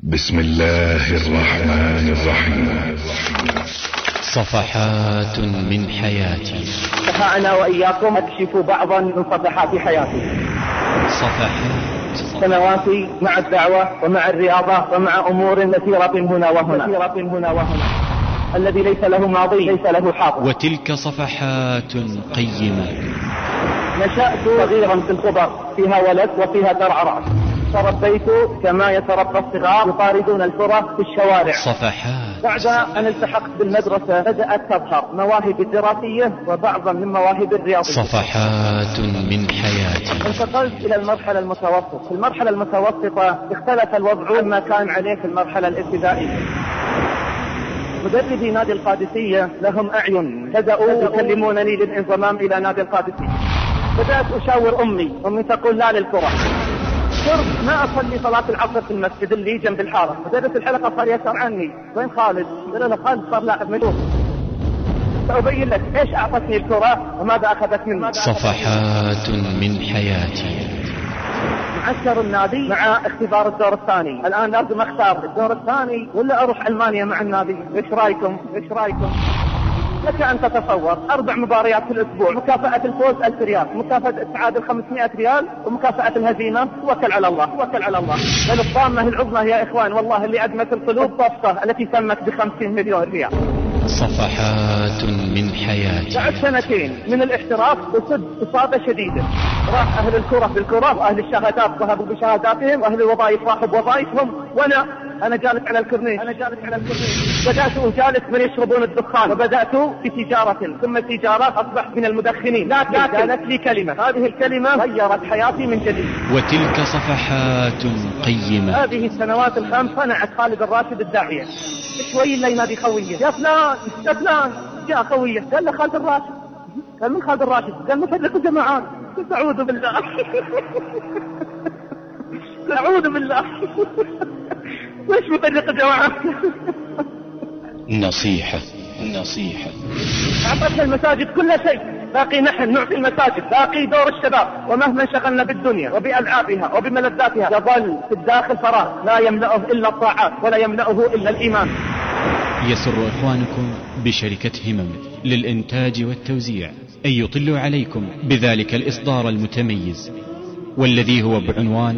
بسم الله الرحمن الرحيم. صفحات من حياتي. دفعنا وإياكم أكشف بعضا من صفحات حياتي. صفحات سنواتي مع الدعوة ومع الرياضة ومع أمور كثيرة هنا وهنا. الذي ليس له ماضي ليس له حاضر. وتلك صفحات قيمة. نشأت صغيرا في الخبر، فيها ولد وفيها درع رأس. تربيت كما يتربى الصغار يطاردون الكرة في الشوارع. صفحات. بعد أن التحقت بالمدرسة بدأت تظهر مواهب الدراسية وبعضا من مواهب الرياضية. صفحات من حياتي. انتقلت إلى المرحلة المتوسطة. في المرحلة المتوسطة اختلف الوضع عما كان عليه في المرحلة الابتدائية. مدربي نادي القادسية لهم أعين، بدأوا يكلمونني للانضمام إلى نادي القادسية. بدأت أشاور أمي تقول لا للكرة. صرت ما أصلي صلاة العصر في المسجد اللي جنب الحارة. مدرس الحلقة صار يسأل عني، وين خالد؟ قال له خالد صار لاعب ملوك. سأبين لك إيش أعطتني الكرة وماذا أخذت مني. صفحات من حياتي. معسكر النادي مع اختبار الدور الثاني. الآن لازم أختار الدور الثاني ولا أروح ألمانيا مع النادي. إيش رأيكم؟ لك أن تتصور 4 مباريات في الأسبوع، مكافأة الفوز 1000 ريال، مكافأة التعادل 500 ريال، ومكافأة الهزيمة توكل على الله. بل الطامة العظمى يا إخوان والله اللي أدمت القلوب طفة التي تمت ب50 مليون ريال. صفحات من حياتي. بعد 2 سنين من الاحتراف أصبت إصابة شديدة. راح أهل الكرة بالكرة، وأهل الشهادات ذهبوا بشهاداتهم، وأهل الوظائف راحوا بوظائفهم، وأنا جالس على الكورنيش. بدأت أجالس من يشربون الدخان، وبدأت في تجارة، ثم التجارات أصبحت من المدخنين. لكن قالت لي كلمة، هذه الكلمة غيرت حياتي من جديد. وتلك صفحات قيمة. هذه السنوات ال5 صنعت خالد الراشد الداعية. شوي اللي ينادي خوية، يا فلان جاء خوية. قال له خالد الراشد. قال من خالد الراشد؟ قال مفرق الجماعات. قلت أعوذ بالله. أعوذ بالله. ليش مفرق الجماعات؟ نصيحة. أعطتنا المساجد كل شيء، باقي نحن نعطي المساجد، باقي دور الشباب. ومهما انشغلنا بالدنيا وبألعابها وبملذاتها يظل في الداخل فراغ لا يملأه إلا الطاعات ولا يملأه إلا الإيمان. يسر إخوانكم بشركة همم للإنتاج والتوزيع أن يطلوا عليكم بذلك الإصدار المتميز والذي هو بعنوان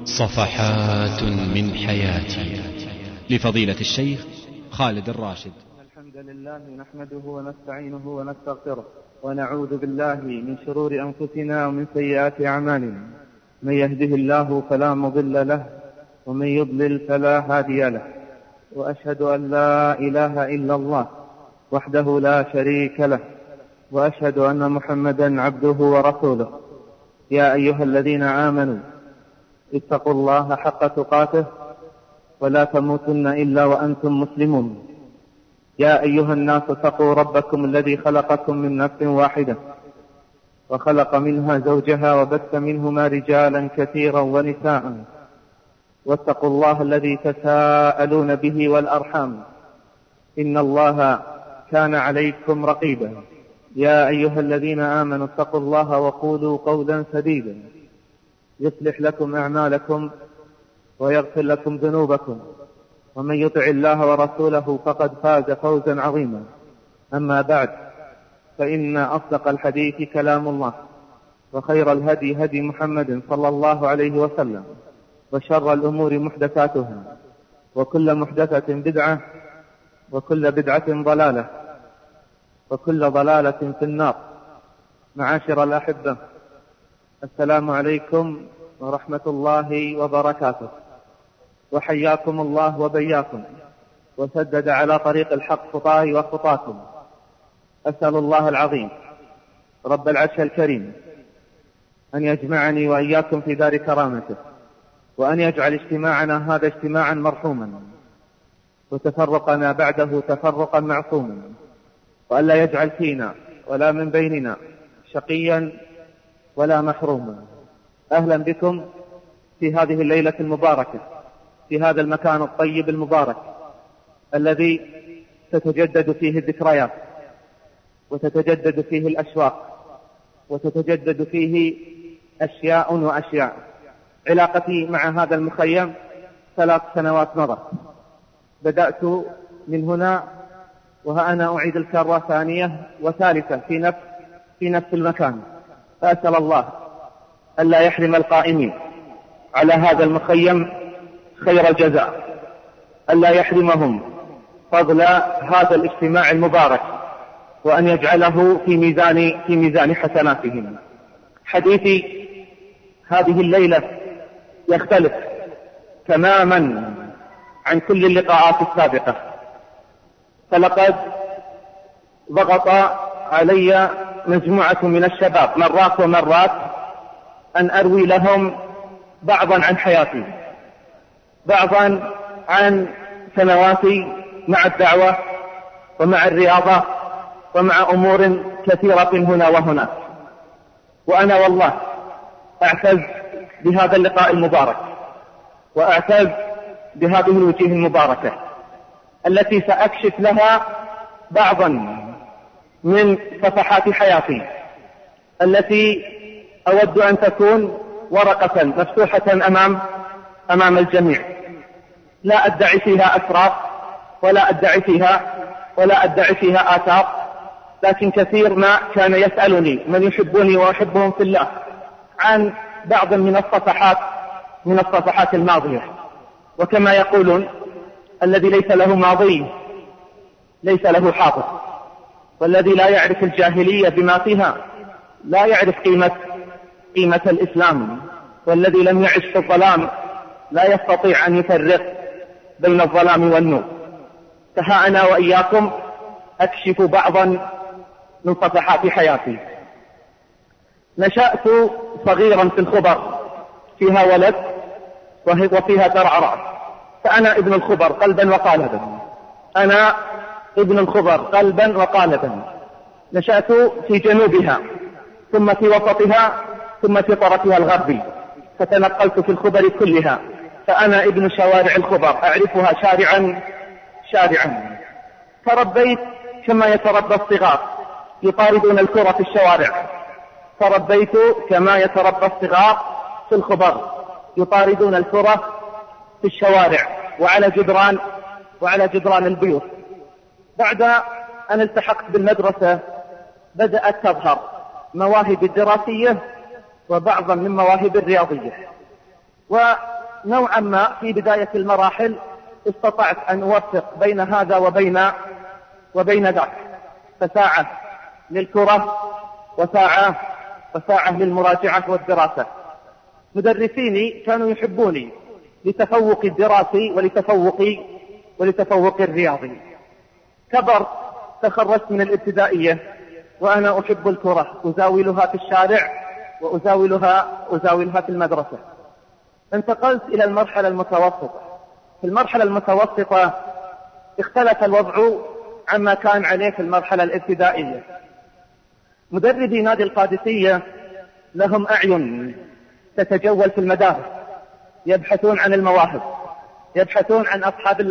صفحات من حياتي لفضيلة الشيخ خالد الراشد. الحمد لله نحمده ونستعينه ونستغفره ونعوذ بالله من شرور أنفسنا ومن سيئات أعمالنا. من يهده الله فلا مضل له ومن يضلل فلا هادي له. وأشهد أن لا إله إلا الله وحده لا شريك له، وأشهد أن محمدا عبده ورسوله. يا أيها الذين آمنوا اتقوا الله حق تقاته ولا تموتن إلا وأنتم مسلمون. يا أيها الناس اتقوا ربكم الذي خلقكم من نفس واحدة وخلق منها زوجها وبث منهما رجالا كثيرا ونساء. واتقوا الله الذي تساءلون به والأرحام إن الله كان عليكم رقيبا. يا أيها الذين آمنوا اتقوا الله وقولوا قولا سديدا يصلح لكم أعمالكم ويغفر لكم ذنوبكم، ومن يطع الله ورسوله فقد فاز فوزا عظيما. أما بعد، فإن أصدق الحديث كلام الله، وخير الهدي هدي محمد صلى الله عليه وسلم، وشر الأمور محدثاتها، وكل محدثة بدعة، وكل بدعة ضلالة، وكل ضلالة في النار. معاشر الأحبة، السلام عليكم ورحمة الله وبركاته، وحياكم الله وبياكم، وسدد على طريق الحق خطاي وخطاكم. أسأل الله العظيم رب العرش الكريم أن يجمعني وإياكم في دار كرامته، وأن يجعل اجتماعنا هذا اجتماعا مرحوما، وتفرقنا بعده تفرقا معصوما، وأن لا يجعل فينا ولا من بيننا شقيا ولا محروما. أهلا بكم في هذه الليلة المباركة، في هذا المكان الطيب المبارك الذي تتجدد فيه الذكريات، وتتجدد فيه الأشواق، وتتجدد فيه أشياء وأشياء. علاقتي مع هذا المخيم 3 سنوات مضت. بدأت من هنا وها أنا أعيد الكرة ثانية وثالثة في نفس المكان. فأسأل الله ألا يحرم القائمين على هذا المخيم خير الجزاء، ألا يحرمهم فضل هذا الاجتماع المبارك، وأن يجعله في ميزان حسناتهم. حديثي هذه الليلة يختلف تماما عن كل اللقاءات السابقة، فلقد ضغط علي مجموعة من الشباب مرات ومرات أن أروي لهم بعضا عن حياتي، بعضا عن سنواتي مع الدعوة ومع الرياضة ومع أمور كثيرة هنا وهناك. وأنا والله أعتز بهذا اللقاء المبارك، وأعتز بهذه الوجوه المباركة التي سأكشف لها بعضا من صفحات حياتي التي أود أن تكون ورقة مفتوحة أمام الجميع، لا أدعي فيها أسرار ولا أدعي فيها آثار، لكن كثير ما كان يسألني من يحبني وأحبهم في الله عن بعض من الصفحات الماضية. وكما يقولون الذي ليس له ماضي ليس له حاضر، والذي لا يعرف الجاهلية بما فيها لا يعرف قيمة الإسلام، والذي لم يعش في الظلام لا يستطيع أن يفرق بين الظلام والنور. فها أنا وإياكم أكشف بعضا من صفحات حياتي. نشأت صغيرا في الخبر، فيها ولد وفيها درع رأس، فأنا ابن الخبر قلبا وقالبا، أنا ابن الخبر قلبا وقالبا. نشأت في جنوبها، ثم في وسطها، ثم في طرفها الغربي، فتنقلت في الخبر كلها، فأنا ابن شوارع الخبر، أعرفها شارعا. تربيت كما يتربى الصغار يطاردون الكرة في الشوارع، تربيت كما يتربى الصغار في الخبر يطاردون الكرة في الشوارع وعلى جدران البيوت. بعد أن التحقت بالمدرسة بدأت تظهر مواهب الدراسية وبعضا من مواهب الرياضية، ونوعا ما في بداية المراحل استطعت أن أوفق بين هذا وبين ذاك، فساعة للكرة وساعة للمراجعة والدراسة. مدرسيني كانوا يحبوني لتفوق الدراسي ولتفوق الرياضي. كبرت، تخرجت من الابتدائية وأنا أحب الكرة، أزاولها في الشارع وأزاولها في المدرسة. انتقلت إلى المرحلة المتوسطة. في المرحلة المتوسطة اختلف الوضع عما كان عليه في المرحلة الابتدائية. مدربي نادي القادسية لهم أعين تتجول في المدارس، يبحثون عن المواهب، يبحثون عن أصحاب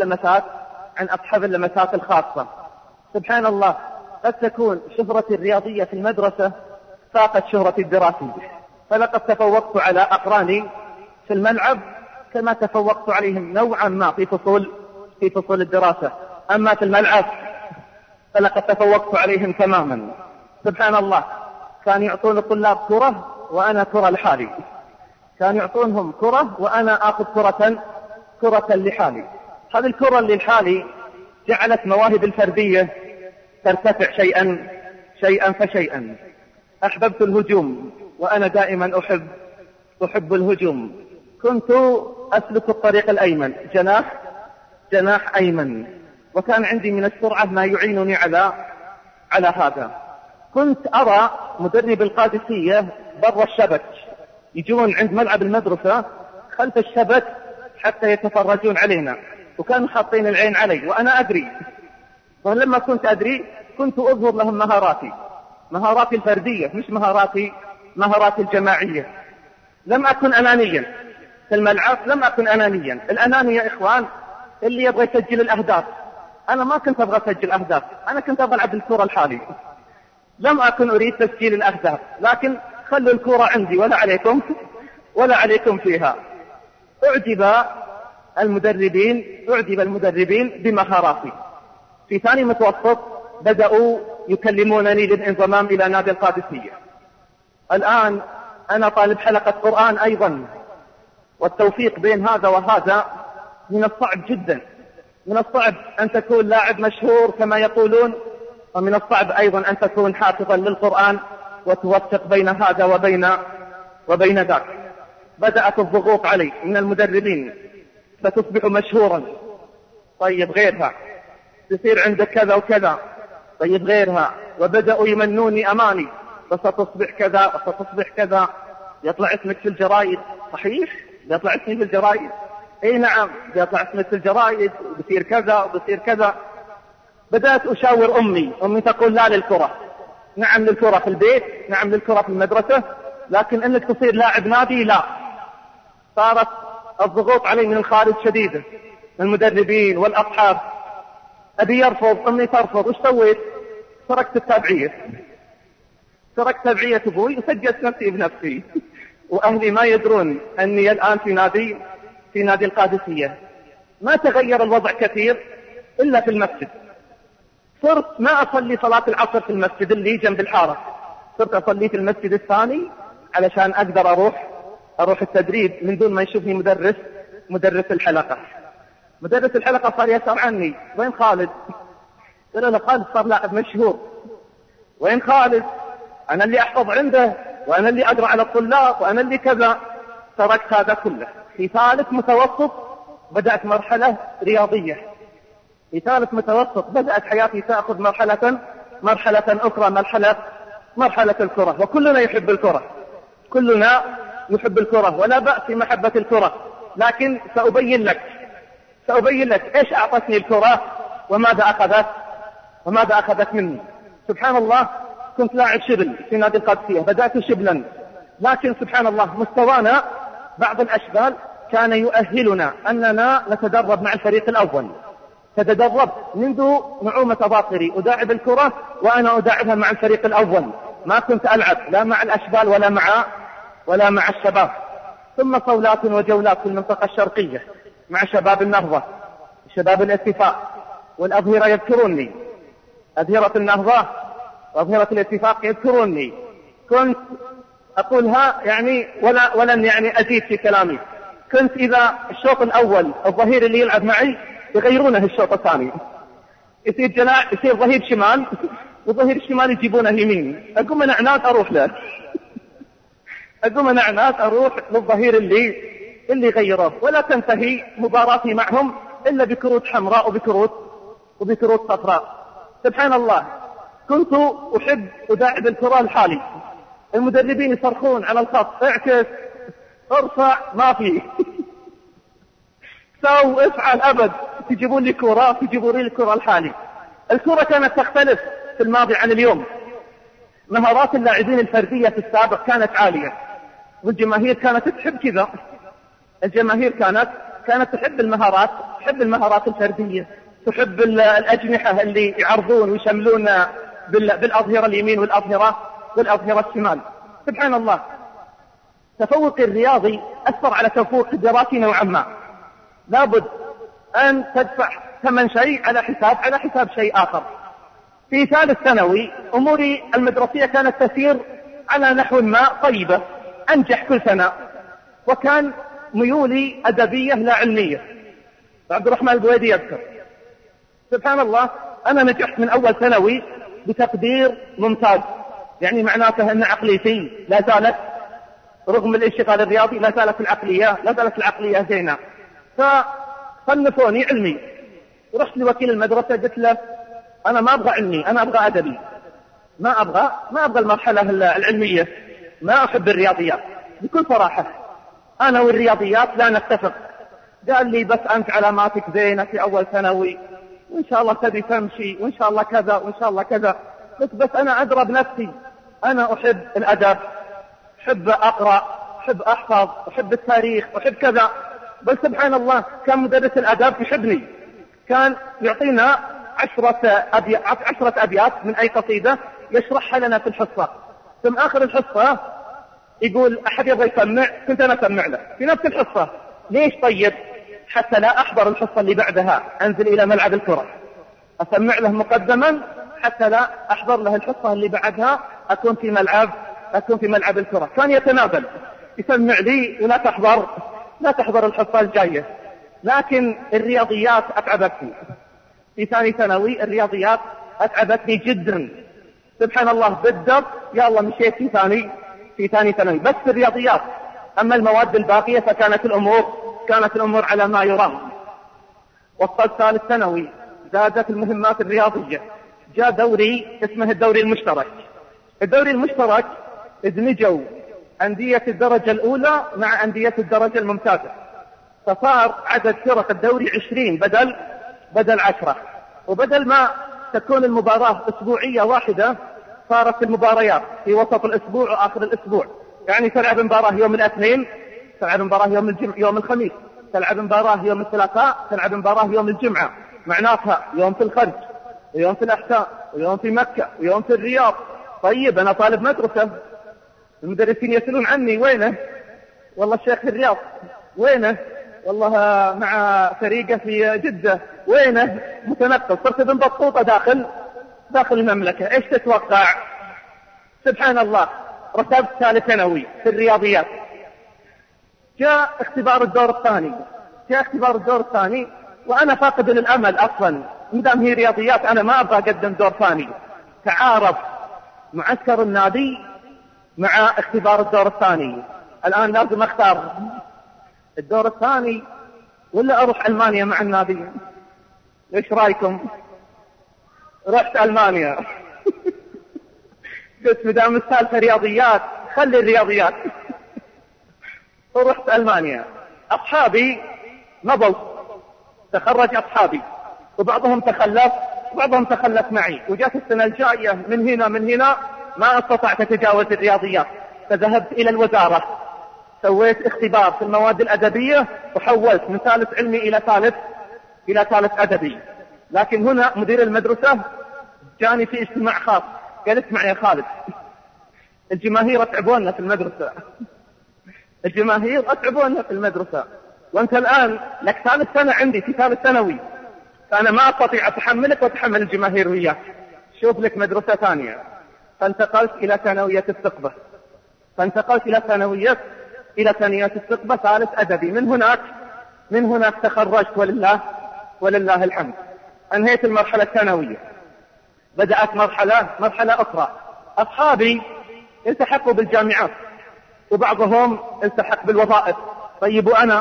اللمسات الخاصة. سبحان الله، قد تكون شهرتي الرياضية في المدرسة فاقت شهرتي الدراسية، فلقد تفوقت على أقراني في الملعب كما تفوقت عليهم نوعا ما في فصول الدراسة، أما في الملعب فلقد تفوقت عليهم تماما. سبحان الله، كان يعطون الطلاب كرة وأنا كرة لحالي، كان يعطونهم كرة وأنا آخذ كرة لحالي. هذه الكرة اللي لحالي جعلت مواهب الفردية ترتفع شيئا فشيئا. أحببت الهجوم وأنا دائما أحب الهجوم. كنت أسلك الطريق الأيمن، جناح أيمن، وكان عندي من السرعة ما يعينني على هذا. كنت أرى مدرب القادسية برا الشبك، يجون عند ملعب المدرسة خلف الشبك حتى يتفرجون علينا، وكانوا حاطين العين علي وأنا أدري. ولما كنت أدري كنت أظهر لهم مهاراتي الفردية، مش مهاراتي الجماعية. لم أكن أنانيا في الملعب، لم أكن أنانيا. الأنانية يا إخوان اللي يبغى يسجل الأهداف، أنا ما كنت أبغى أسجل أهداف، أنا كنت أبغى ألعب الكرة الحالي. لم أكن أريد تسجيل الأهداف، لكن خلوا الكرة عندي ولا عليكم فيها. أعجب أعجب المدربين بمهاراتي. في ثاني متوسط بدأوا يكلمونني للانضمام إلى نادي القادسية. الآن أنا طالب حلقة قرآن أيضا، والتوفيق بين هذا وهذا من الصعب جدا. من الصعب أن تكون لاعب مشهور كما يقولون، ومن الصعب أيضا أن تكون حافظا للقرآن وتوفق بين هذا وبين ذاك. بدأت الضغوط علي من المدربين: ستصبح مشهورا، طيب غيرها، تصير عندك كذا وكذا، طيب غيرها. وبدأوا يمنوني أماني: فستصبح كذا وستصبح كذا، يطلع اسمك في الجرائد. صحيح يطلع اسمي في الجرائد، اي نعم يطلع اسمك في الجرائد، وبصير كذا وبصير كذا. بدأت أشاور أمي تقول لا للكرة، نعم للكرة في البيت، نعم للكرة في المدرسة، لكن انك تصير لاعب نادي لا. صارت الضغوط علي من الخارج شديدة، من المدربين والأصحاب. أبي يرفض، أمي ترفض. وش سويت؟ تركت تبعية أبوي وسجلت نفسي بنفسي. وأهلي ما يدرون أني الآن في نادي القادسية. ما تغير الوضع كثير إلا في المسجد. صرت ما أصلي صلاة العصر في المسجد اللي جنب الحارة، صرت أصلي في المسجد الثاني علشان أقدر أروح التدريب من دون ما يشوفني مدرس الحلقة. مدرس الحلقة صار يسأل عني: وين خالد؟ قال له: خالد صار لاعب مشهور. وين خالد؟ أنا اللي أحفظ عنده، وأنا اللي أقرأ على الطلاب، وأنا اللي كذا. تركت هذا كله. في ثالث متوسط بدأت مرحلة رياضية. في ثالث متوسط بدأت حياتي تأخذ مرحلة أخرى، مرحلة الكرة. وكلنا يحب الكرة، كلنا يحب الكرة، ولا بأس في محبة الكرة. لكن سأبين لك إيش أعطتني الكرة وماذا أخذت مني. سبحان الله، كنت لاعب شبل في نادي القادسية، بدأت شبلا، لكن سبحان الله مستوانا بعض الأشبال كان يؤهلنا أننا نتدرب مع الفريق الأول. تتدرب منذ نعومة أظافري، أداعب الكرة وأنا أداعبها مع الفريق الأول. ما كنت ألعب لا مع الأشبال ولا مع الشباب. ثم صولات وجولات في المنطقة الشرقية مع شباب النهضة، شباب الاتفاق والأظهرة يذكروني، أظهرة النهضة وأظهرة الاتفاق يذكروني. كنت أقولها ولن أزيد في كلامي. كنت إذا الشوط الأول الظهير اللي يلعب معي يغيرونه الشوط الثاني، يصير ظهير شمال، وظهير الشمال يجيبونه يمين. أقوم أنا عناد أروح للظهير اللي غيره. ولا تنتهي مباراتي معهم إلا بكروت حمراء وبكروت صفراء. سبحان الله، كنت أحب أداعب الكرة الحالي. المدربين يصرخون على الخط: اعكس، ارفع، ما فيه. سو، افعل، أبد. تجيبون لي الكرة الحالي. الكرة كانت تختلف في الماضي عن اليوم. مهارات اللاعبين الفردية في السابق كانت عالية، والجماهير كانت تحب كذا. الجماهير كانت تحب المهارات الفردية، تحب الأجنحة اللي يعرضون ويشملون بالأظهرة اليمين والأظهرة الشمال. سبحان الله، تفوق الرياضي أثر على تفوق الدراسي نوعا ما. لابد أن تدفع ثمن شيء على حساب شيء آخر. في ثالث ثانوي أموري المدرسية كانت تسير على نحو ما طيبة، أنجح كل سنة، وكان ميولي أدبية لا علمية. عبد الرحمن البويدي يذكر. سبحان الله، أنا نجحت من أول ثانوي بتقدير ممتاز، معناته أن عقليتي لا زالت رغم الانشغال الرياضي لا زالت العقلية زينة. فصنفوني علمي. رحت لوكيل المدرسة قلت له: أنا ما أبغى علمي، أنا أبغى أدبي، ما أبغى المرحلة العلمية، ما أحب الرياضيات. بكل صراحة أنا والرياضيات لا نتفق. قال لي: بس أنت علاماتك زينة في أول ثانوي، وإن شاء الله تبي تمشي، وإن شاء الله كذا وإن شاء الله كذا. بس أنا أدرى بنفسي، أنا أحب الأدب، أحب أقرأ، أحب أحفظ، أحب التاريخ، أحب كذا. بل سبحان الله، كان مدرس الأدب يحبني، كان يعطينا 10 أبيات من أي قصيدة يشرحها لنا في الحصة. ثم آخر الحصة يقول: أحد يبغى يسمع؟ كنت أنا أسمع له في نفس الحصة. ليش؟ طيب حتى لا أحضر الحصة اللي بعدها أنزل إلى ملعب الكرة، أسمع له مقدما حتى لا أحضر له الحصة اللي بعدها أكون في ملعب الكرة. كان يتنازل يسمع لي ولا تحضر الحصة الجاية. لكن الرياضيات أتعبتني في ثاني ثانوي، الرياضيات أتعبتني جدا. سبحان الله بالضبط يا الله مشيت في ثاني ثانوي بس في الرياضيات. أما المواد الباقية فكانت الأمور على ما يرام. وصلت ثالث ثانوي، زادت المهمات الرياضية، جاء دوري اسمه الدوري المشترك. الدوري المشترك ادمجوا أندية الدرجة الأولى مع أندية الدرجة الممتازة، فصار عدد فرق الدوري 20 بدل 10. وبدل ما تكون المباراة أسبوعية واحدة صارت المباريات في وسط الأسبوع وآخر الأسبوع. يعني تلعب مباراة يوم الاثنين، تلعب مباراة يوم الخميس، تلعب مباراة يوم الثلاثاء، تلعب مباراة يوم الجمعة. معناتها يوم في الخرج ويوم في الأحساء ويوم في مكة ويوم في الرياض. طيب أنا طالب مدرسة، المدرسين يسألون عني وينه؟ والله الشيخ في الرياض. وينه؟ والله مع فريقه في جدة. وينه؟ متنقل. صرت ابن بطوطة داخل المملكة. ايش تتوقع؟ سبحان الله رتبت ثالث ثانوي في الرياضيات. جاء اختبار الدور الثاني وأنا فاقد للأمل أصلا، مدام هي رياضيات أنا ما أبغى أقدم دور ثاني. تعارض معسكر النادي مع اختبار الدور الثاني. الآن لازم أختار الدور الثاني ولا أروح ألمانيا مع النادي. إيش رأيكم؟ رحت ألمانيا. قلت مدام السالفة رياضيات خلي الرياضيات. ورحت ألمانيا. أصحابي مضوا، تخرج أصحابي وبعضهم تخلف معي. وجاءت السنة الجاية من هنا ما استطعت أتجاوز الرياضيات، فذهبت إلى الوزارة سويت اختبار في المواد الأدبية وحولت من ثالث علمي إلى ثالث أدبي. لكن هنا مدير المدرسة جاني في اجتماع خاص، قال اسمع يا خالد، الجماهير أتعبونا في المدرسة، وأنت الآن لك ثالث سنة عندي في ثالث ثانوي، فأنا ما أستطيع أتحملك وأتحمل الجماهير وياك، شوف لك مدرسة ثانية. فانتقلت إلى ثانوية الثقبة ثالث أدبي. من هناك تخرجت ولله الحمد. أنهيت المرحلة الثانوية، بدأت مرحلة أخرى. أصحابي التحقوا بالجامعات وبعضهم التحق بالوظائف. طيب وأنا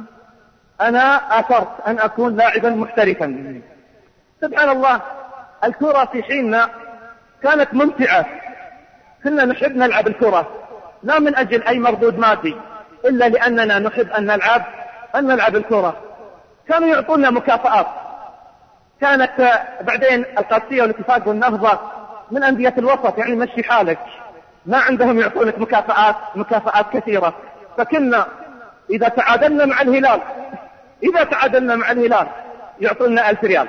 آثرت أن أكون لاعبا محترفا. سبحان الله الكرة في حيننا كانت ممتعة، كنا نحب نلعب الكرة لا من أجل أي مردود مادي إلا لأننا نحب أن نلعب الكرة. كانوا يعطونا مكافآت. كانت بعدين القادسية والاتفاق والنهضة من أندية الوسط، يعني مشي حالك، ما عندهم يعطونك مكافآت كثيرة. فكنا إذا تعادلنا مع الهلال يعطونا 1000 ريال،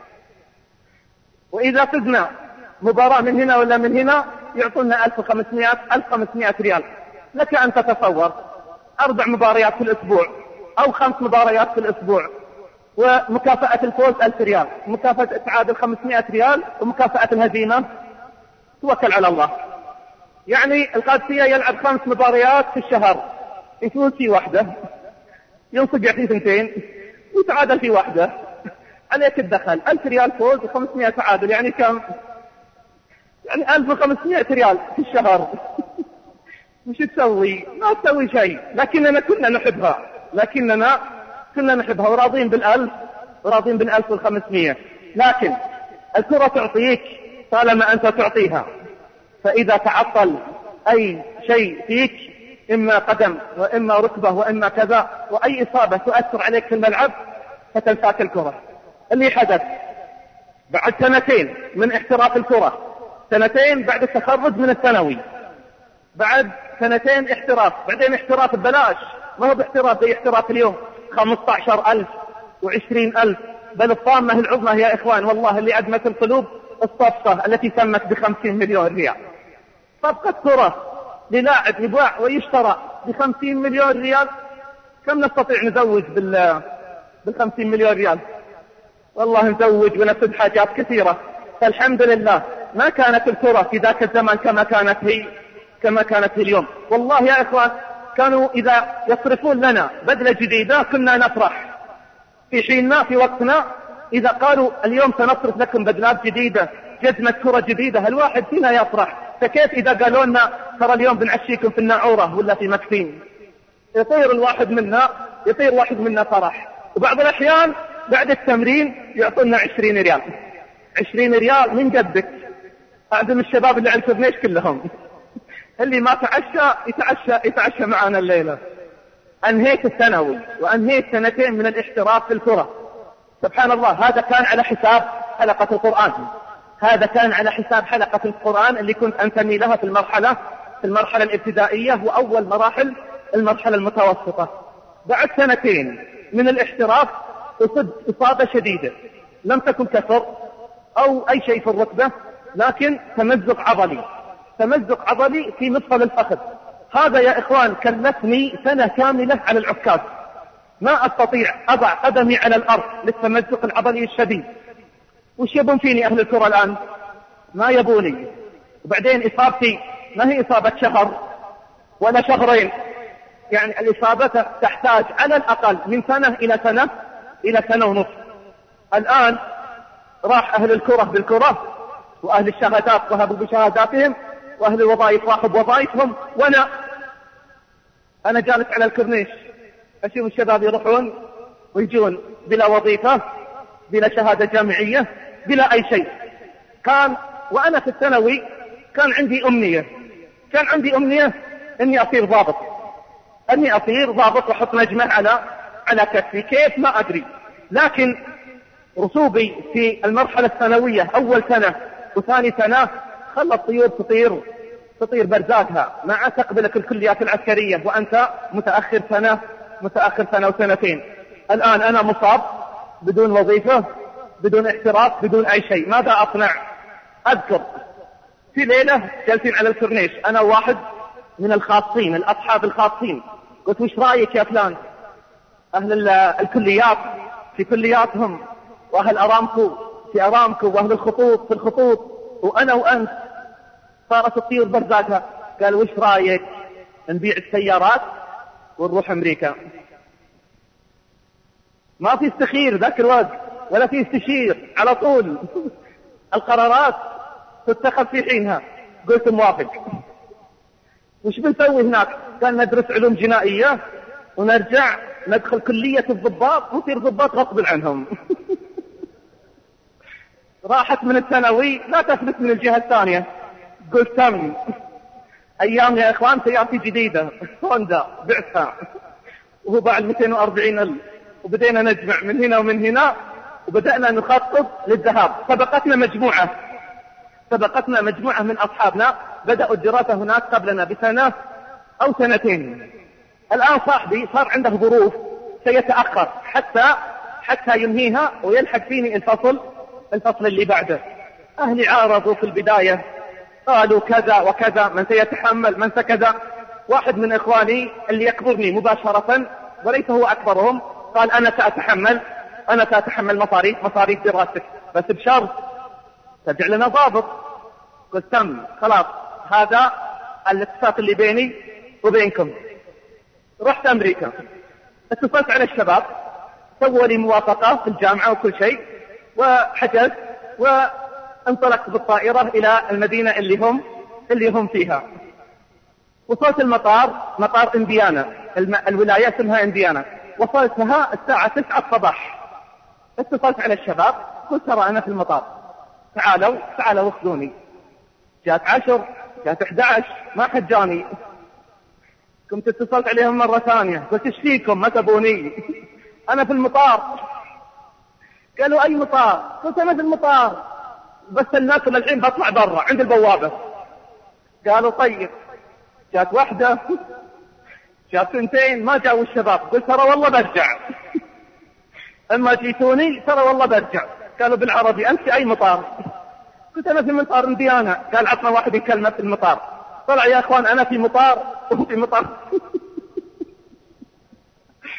وإذا فزنا مباراة من هنا ولا من هنا يعطونا 1500 ريال. لك أن تتصور 4 مباريات في الأسبوع أو 5 مباريات في الأسبوع، ومكافأة الفوز 1000 ريال، مكافأة التعادل 500 ريال، ومكافأة الهزيمة توكل على الله. يعني القادسية يلعب 5 مباريات في الشهر، يفوز في واحدة، ينصقع في 2 ويتعادل في واحدة، عليك الدخل 1000 ريال فوز و500 تعادل، يعني كم؟ يعني 1500 ريال في الشهر. مش تسوي؟ ما تسوي شيء. لكننا كنا نحبها وراضين بال1500. لكن الكرة تعطيك طالما أنت تعطيها، فإذا تعطل أي شيء فيك، إما قدم وإما ركبة وإما كذا، وأي إصابة تؤثر عليك في الملعب، فتنساك الكرة. اللي حدث بعد 2 من احتراف الكرة، 2 بعد التخرج من الثانوي، بعد 2 احتراف، بعدين احتراف ببلاش، ما هو باحتراف زي احتراف اليوم 15,000 و20,000، بل الطامة العظمى يا إخوان والله اللي أدمت القلوب الصفقة التي تمت ب50 مليون ريال. صفقة كرة للاعب يباع ويشترى ب50 مليون ريال. كم نستطيع نزوج ب50 مليون ريال، والله نزوج ونفذ حاجات كثيرة. فالحمد لله ما كانت الكرة في ذاك الزمان كما كانت هي اليوم. والله يا إخوان كانوا إذا يصرفون لنا بدلة جديدة كنا نفرح، في حيننا في وقتنا إذا قالوا اليوم سنصرف لكم بدلات جديدة، جزمة كرة جديدة، الواحد فينا يفرح. فكيف إذا قالوا لنا ترى اليوم بنعشيكم في الناعورة ولا في مكسيم؟ يطير واحد منا فرح. وبعض الأحيان بعد التمرين يعطونا 20 ريال. 20 ريال من قدك. أعزم الشباب اللي على الكورنيش كلهم اللي ما تعشى يتعشى معنا الليلة. أنهيت الثانوي وأنهيت 2 سنين من الاحتراف في الكرة. سبحان الله، هذا كان على حساب حلقة القرآن، هذا كان على حساب حلقة القرآن اللي كنت أنتمي لها في المرحلة الابتدائية وأول مراحل المرحلة المتوسطة. بعد 2 سنين من الاحتراف أصبت إصابة شديدة، لم تكن كسر أو أي شيء في الركبة، لكن تمزق عضلي في مفصل الفخذ. هذا يا إخوان كلفني 1 سنة كاملة على العكاز، ما أستطيع أضع قدمي على الأرض للتمزق العضلي الشديد. وش يبون فيني أهل الكرة الآن؟ ما يبوني. وبعدين إصابتي ما هي إصابة شهر ولا شهرين، يعني الإصابة تحتاج على الأقل من 1 سنة إلى 1.5 سنة. الآن راح أهل الكرة بالكرة، وأهل الشهادات ذهبوا بشهاداتهم، وأهل الوظائف راحوا بوظائفهم، أنا جالس على الكورنيش أشوف الشباب يروحون ويجون بلا وظيفة، بلا شهادة جامعية، بلا أي شيء. وأنا في الثانوي كان عندي أمنية أني أصير ضابط وأحط نجمة على كتفي. كيف ما أدري، لكن رسوبي في المرحلة الثانوية أول سنة وثاني سنة خلى الطيور تطير برزاقها مع تقبلك الكليات العسكرية وأنت متأخر سنة و2 سنين. الآن أنا مصاب بدون وظيفة، بدون احتراف، بدون أي شيء. ماذا أصنع؟ أذكر في ليلة جالسين على الكورنيش أنا واحد من الخاصين، الأصحاب الخاصين، قلت وش رأيك يا فلان؟ أهل الكليات في كلياتهم، وأهل أرامكو في أرامكو، وأهل الخطوط في الخطوط، وأنا وأنت صارت تطير برزاقها. قال وش رأيك نبيع السيارات ونروح أمريكا؟ ما في استخير ذاك الوقت ولا في استشير، على طول القرارات تتخذ في حينها. قلت موافق. وش بنسوي هناك؟ قال ندرس علوم جنائية ونرجع ندخل كلية الضباط ونصير ضباط غصب عنهم. راحت من الثانوي لا تفلت من الجهة الثانية. قلت تم. أيام يا إخوان سيارتي جديدة هوندا بعتها وهو باع 240,000، وبدينا نجمع من هنا ومن هنا، وبدأنا نخطط للذهاب. سبقتنا مجموعة من أصحابنا بدأوا الدراسة هناك قبلنا ب1 أو 2 سنين. الآن صاحبي صار عنده ظروف سيتأخر حتى ينهيها ويلحق فيني الفصل اللي بعده. أهلي عارضوا في البداية، قالوا كذا وكذا، من سيتحمل، من سكذا. واحد من إخواني اللي يكبرني مباشرة وليس هو أكبرهم قال أنا سأتحمل مصاريف دراستك، بس بشرط ترجع لنا ضابط. قلت تم، خلاص هذا الاتفاق اللي بيني وبينكم. رحت أمريكا، اتصلت على الشباب، سووا لي موافقة في الجامعة وكل شيء، وحجزت وانطلقت بالطائرة إلى المدينة اللي هم فيها. وصلت المطار، مطار إنديانا، الولاية اسمها إنديانا. وصلتها الساعة 9 الصباح. اتصلت على الشباب قلت ترى أنا في المطار، تعالوا اخذوني. جات 10، جات 11، ما حد جاني. كنت اتصلت عليهم مرة ثانية قلت ايش فيكم ما تبوني؟ أنا في المطار. قالوا أي مطار؟ قلت أنا في المطار، بس الناس الحين بطلع برا عند البوابة. قالوا طيب. جات 1، جات 2، ما جاءوا الشباب. قلت ترى والله برجع. اما جيتوني ترى والله برجع. قالوا بالعربي أنت في أي مطار؟ قلت أنا في مطار إنديانا. قال عطنا واحد يكلمه في المطار. طلع يا أخوان أنا في مطار وفي مطار.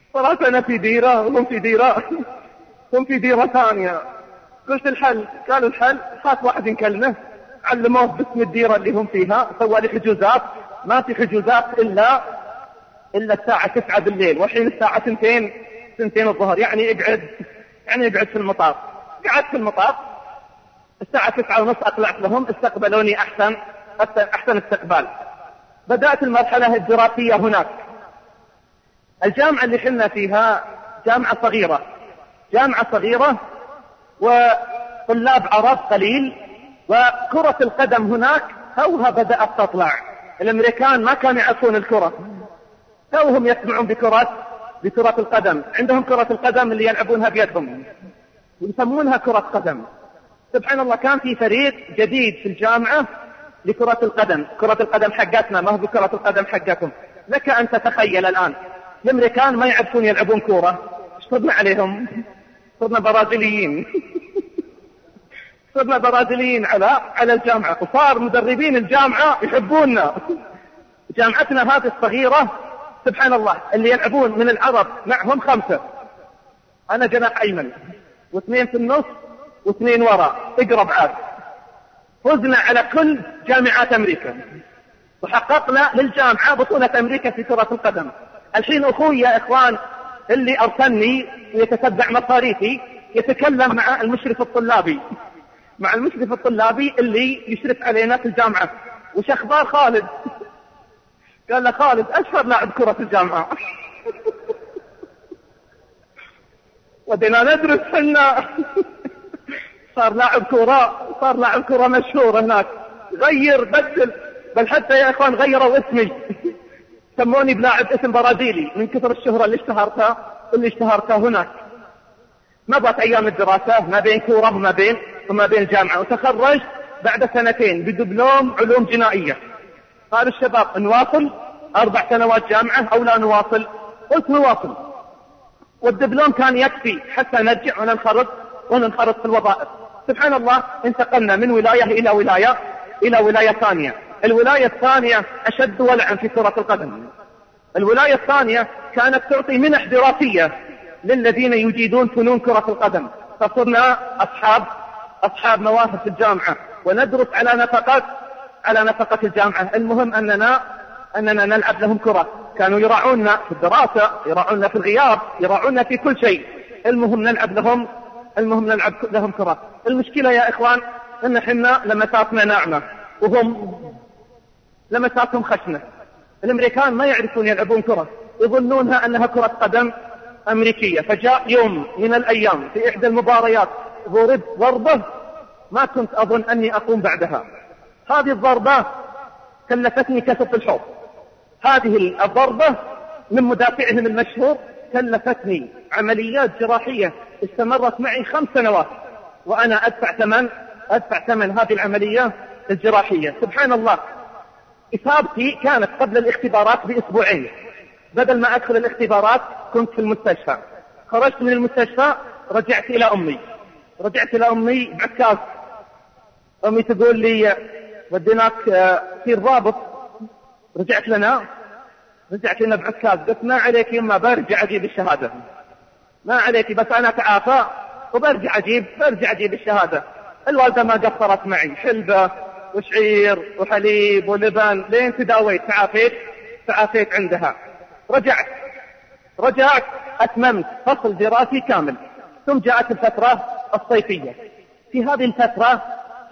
صراحة أنا في ديرة وهم في ديرة، هم في ديرة ثانية. قلت الحل، قالوا الحل خاف واحد ينكلمه، علموه باسم الديرة اللي هم فيها، سوى لي حجوزات، ما في حجوزات إلا الساعة 9 بالليل، والحين الساعة 2 الظهر، يعني اقعد في المطار. قعدت في المطار الساعة 9:30 أطلعت لهم، استقبلوني أحسن استقبال. بدأت المرحلة الدراسية هناك. الجامعة اللي حنا فيها جامعة صغيرة وطلاب عرب قليل، وكرة القدم هناك توها بدأت تطلع. الأمريكان ما كانوا يعرفون الكرة، توهم يسمعون بكرة القدم. عندهم كرة القدم اللي يلعبونها بيدهم ويسمونها كرة قدم. سبحان الله، كان في فريق جديد في الجامعة لكرة القدم. كرة القدم حقتنا ما هو بكرة القدم حقكم. لك أن تتخيل الآن الأمريكان ما يعرفون يلعبون كورة، صرنا عليهم، صرنا برازيليين صرنا برازيليين على الجامعة، وصار مدربين الجامعة يحبوننا. جامعتنا هذه الصغيرة سبحان الله اللي يلعبون من العرب معهم 5، أنا جناح أيمن، و2 في النص و2 وراء، اقرب عاد. فزنا على كل جامعات أمريكا، وحققنا للجامعة بطولة أمريكا في كرة القدم. الحين أخوي يا إخوان اللي أرسلني ويتتبع مصاريفي يتكلم مع المشرف الطلابي اللي يشرف علينا في الجامعة. وش أخبار خالد؟ قال له خالد أشهر لاعب كرة في الجامعة. ودينا ندرس حنا. صار لاعب كرة مشهور هناك، غير بدل، بل حتى يا إخوان غيروا اسمي، سموني بلاعب اسم برازيلي من كثر الشهرة اللي اشتهرتها هناك. مضت أيام الدراسة ما بين كورة وما بين الجامعة، وتخرجت بعد 2 بدبلوم علوم جنائية. قالوا الشباب نواصل 4 سنوات جامعة أو لا نواصل؟ قلت نواصل، والدبلوم كان يكفي حتى نرجع وننخرط في الوظائف. سبحان الله، انتقلنا من ولاية إلى ولاية ثانية. الولاية الثانية أشد ولعا في كرة القدم. الولاية الثانية كانت تعطي منح دراسية للذين يجيدون فنون كرة القدم، فصرنا أصحاب مواهب في الجامعة وندرس على نفقة الجامعة. المهم أننا نلعب لهم كرة، كانوا يراعونا في الدراسة، يراعونا في الغياب، يراعونا في كل شيء. المهم نلعب لهم كرة. المشكلة يا إخوان أن حنا لمساتنا ناعمة وهم لمساتهم خشنة. الأمريكان ما يعرفون يلعبون كرة، يظنونها أنها كرة قدم أمريكية. فجاء يوم من الأيام في إحدى المباريات ضربت ضربة ما كنت أظن أني أقوم بعدها. هذه الضربة كلفتني كسف الحوض. هذه الضربة من مدافعهم المشهور كلفتني عمليات جراحية استمرت معي 5 سنوات، وأنا أدفع ثمن هذه العملية الجراحية. سبحان الله، إصابتي كانت قبل الاختبارات ب2 بدل ما أدخل الاختبارات كنت في المستشفى. خرجت من المستشفى رجعت إلى أمي بعكاز. أمي تقول لي وديناك في الرابط. رجعت لنا بعكاز. قلت ما عليك يما، برجع أجيب الشهادة، ما عليك، بس أنا تعافى وبرجع أجيب الشهادة. الوالدة ما قصرت معي، حلبة وشعير وحليب ولبن لين تداويت، تعافيت عندها. رجعت أتممت فصل دراسي كامل، ثم جاءت الفترة الصيفية. في هذه الفترة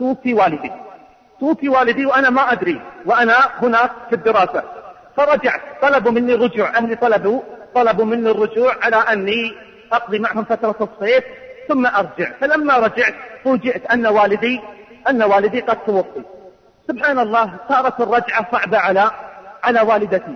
توفي والدي وأنا ما أدري، وأنا هناك في الدراسة. فرجعت، طلبوا مني الرجوع، أهلي طلبوا مني الرجوع على أني أقضي معهم فترة الصيف ثم أرجع. فلما رجعت فوجئت أن والدي قد توفي. سبحان الله، صارت الرجعة صعبة على والدتي.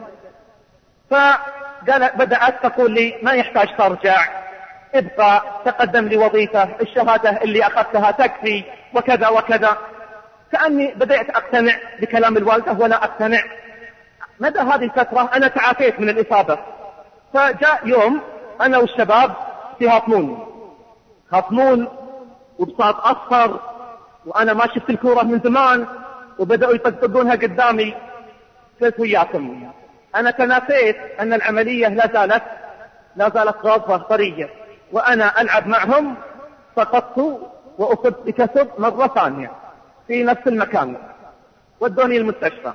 بدأت تقول لي ما يحتاج ترجع، ابقى، تقدم لي وظيفة، الشهادة اللي أخذتها تكفي، وكذا وكذا. كأني بدأت أقتنع بكلام الوالدة ولا أقتنع. مدى هذه الفترة أنا تعافيت من الإصابة. فجاء يوم أنا والشباب في هاطمون وبساط أصفر، وأنا ما شفت الكورة من زمان، وبدأوا يطقطقونها قدامي. قلت وياكم، أنا تناسيت أن العملية لا لا زالت غاضة طرية، وأنا ألعب معهم سقطت وأصبت بكسر مرة ثانية في نفس المكان. ودوني المستشفى.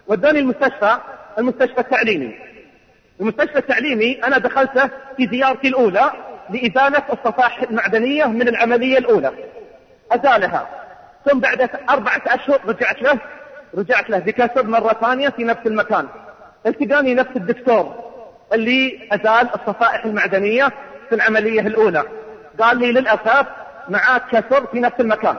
المستشفى التعليمي. المستشفى التعليمي أنا دخلته في زيارتي الأولى لإزالة الصفائح المعدنية من العملية الأولى، أزالها. ثم بعد 4 أشهر رجعت له بكسر مرة ثانية في نفس المكان. التقاني نفس الدكتور اللي أزال الصفائح المعدنية في العملية الأولى، قال لي للأسف معاك كسر في نفس المكان،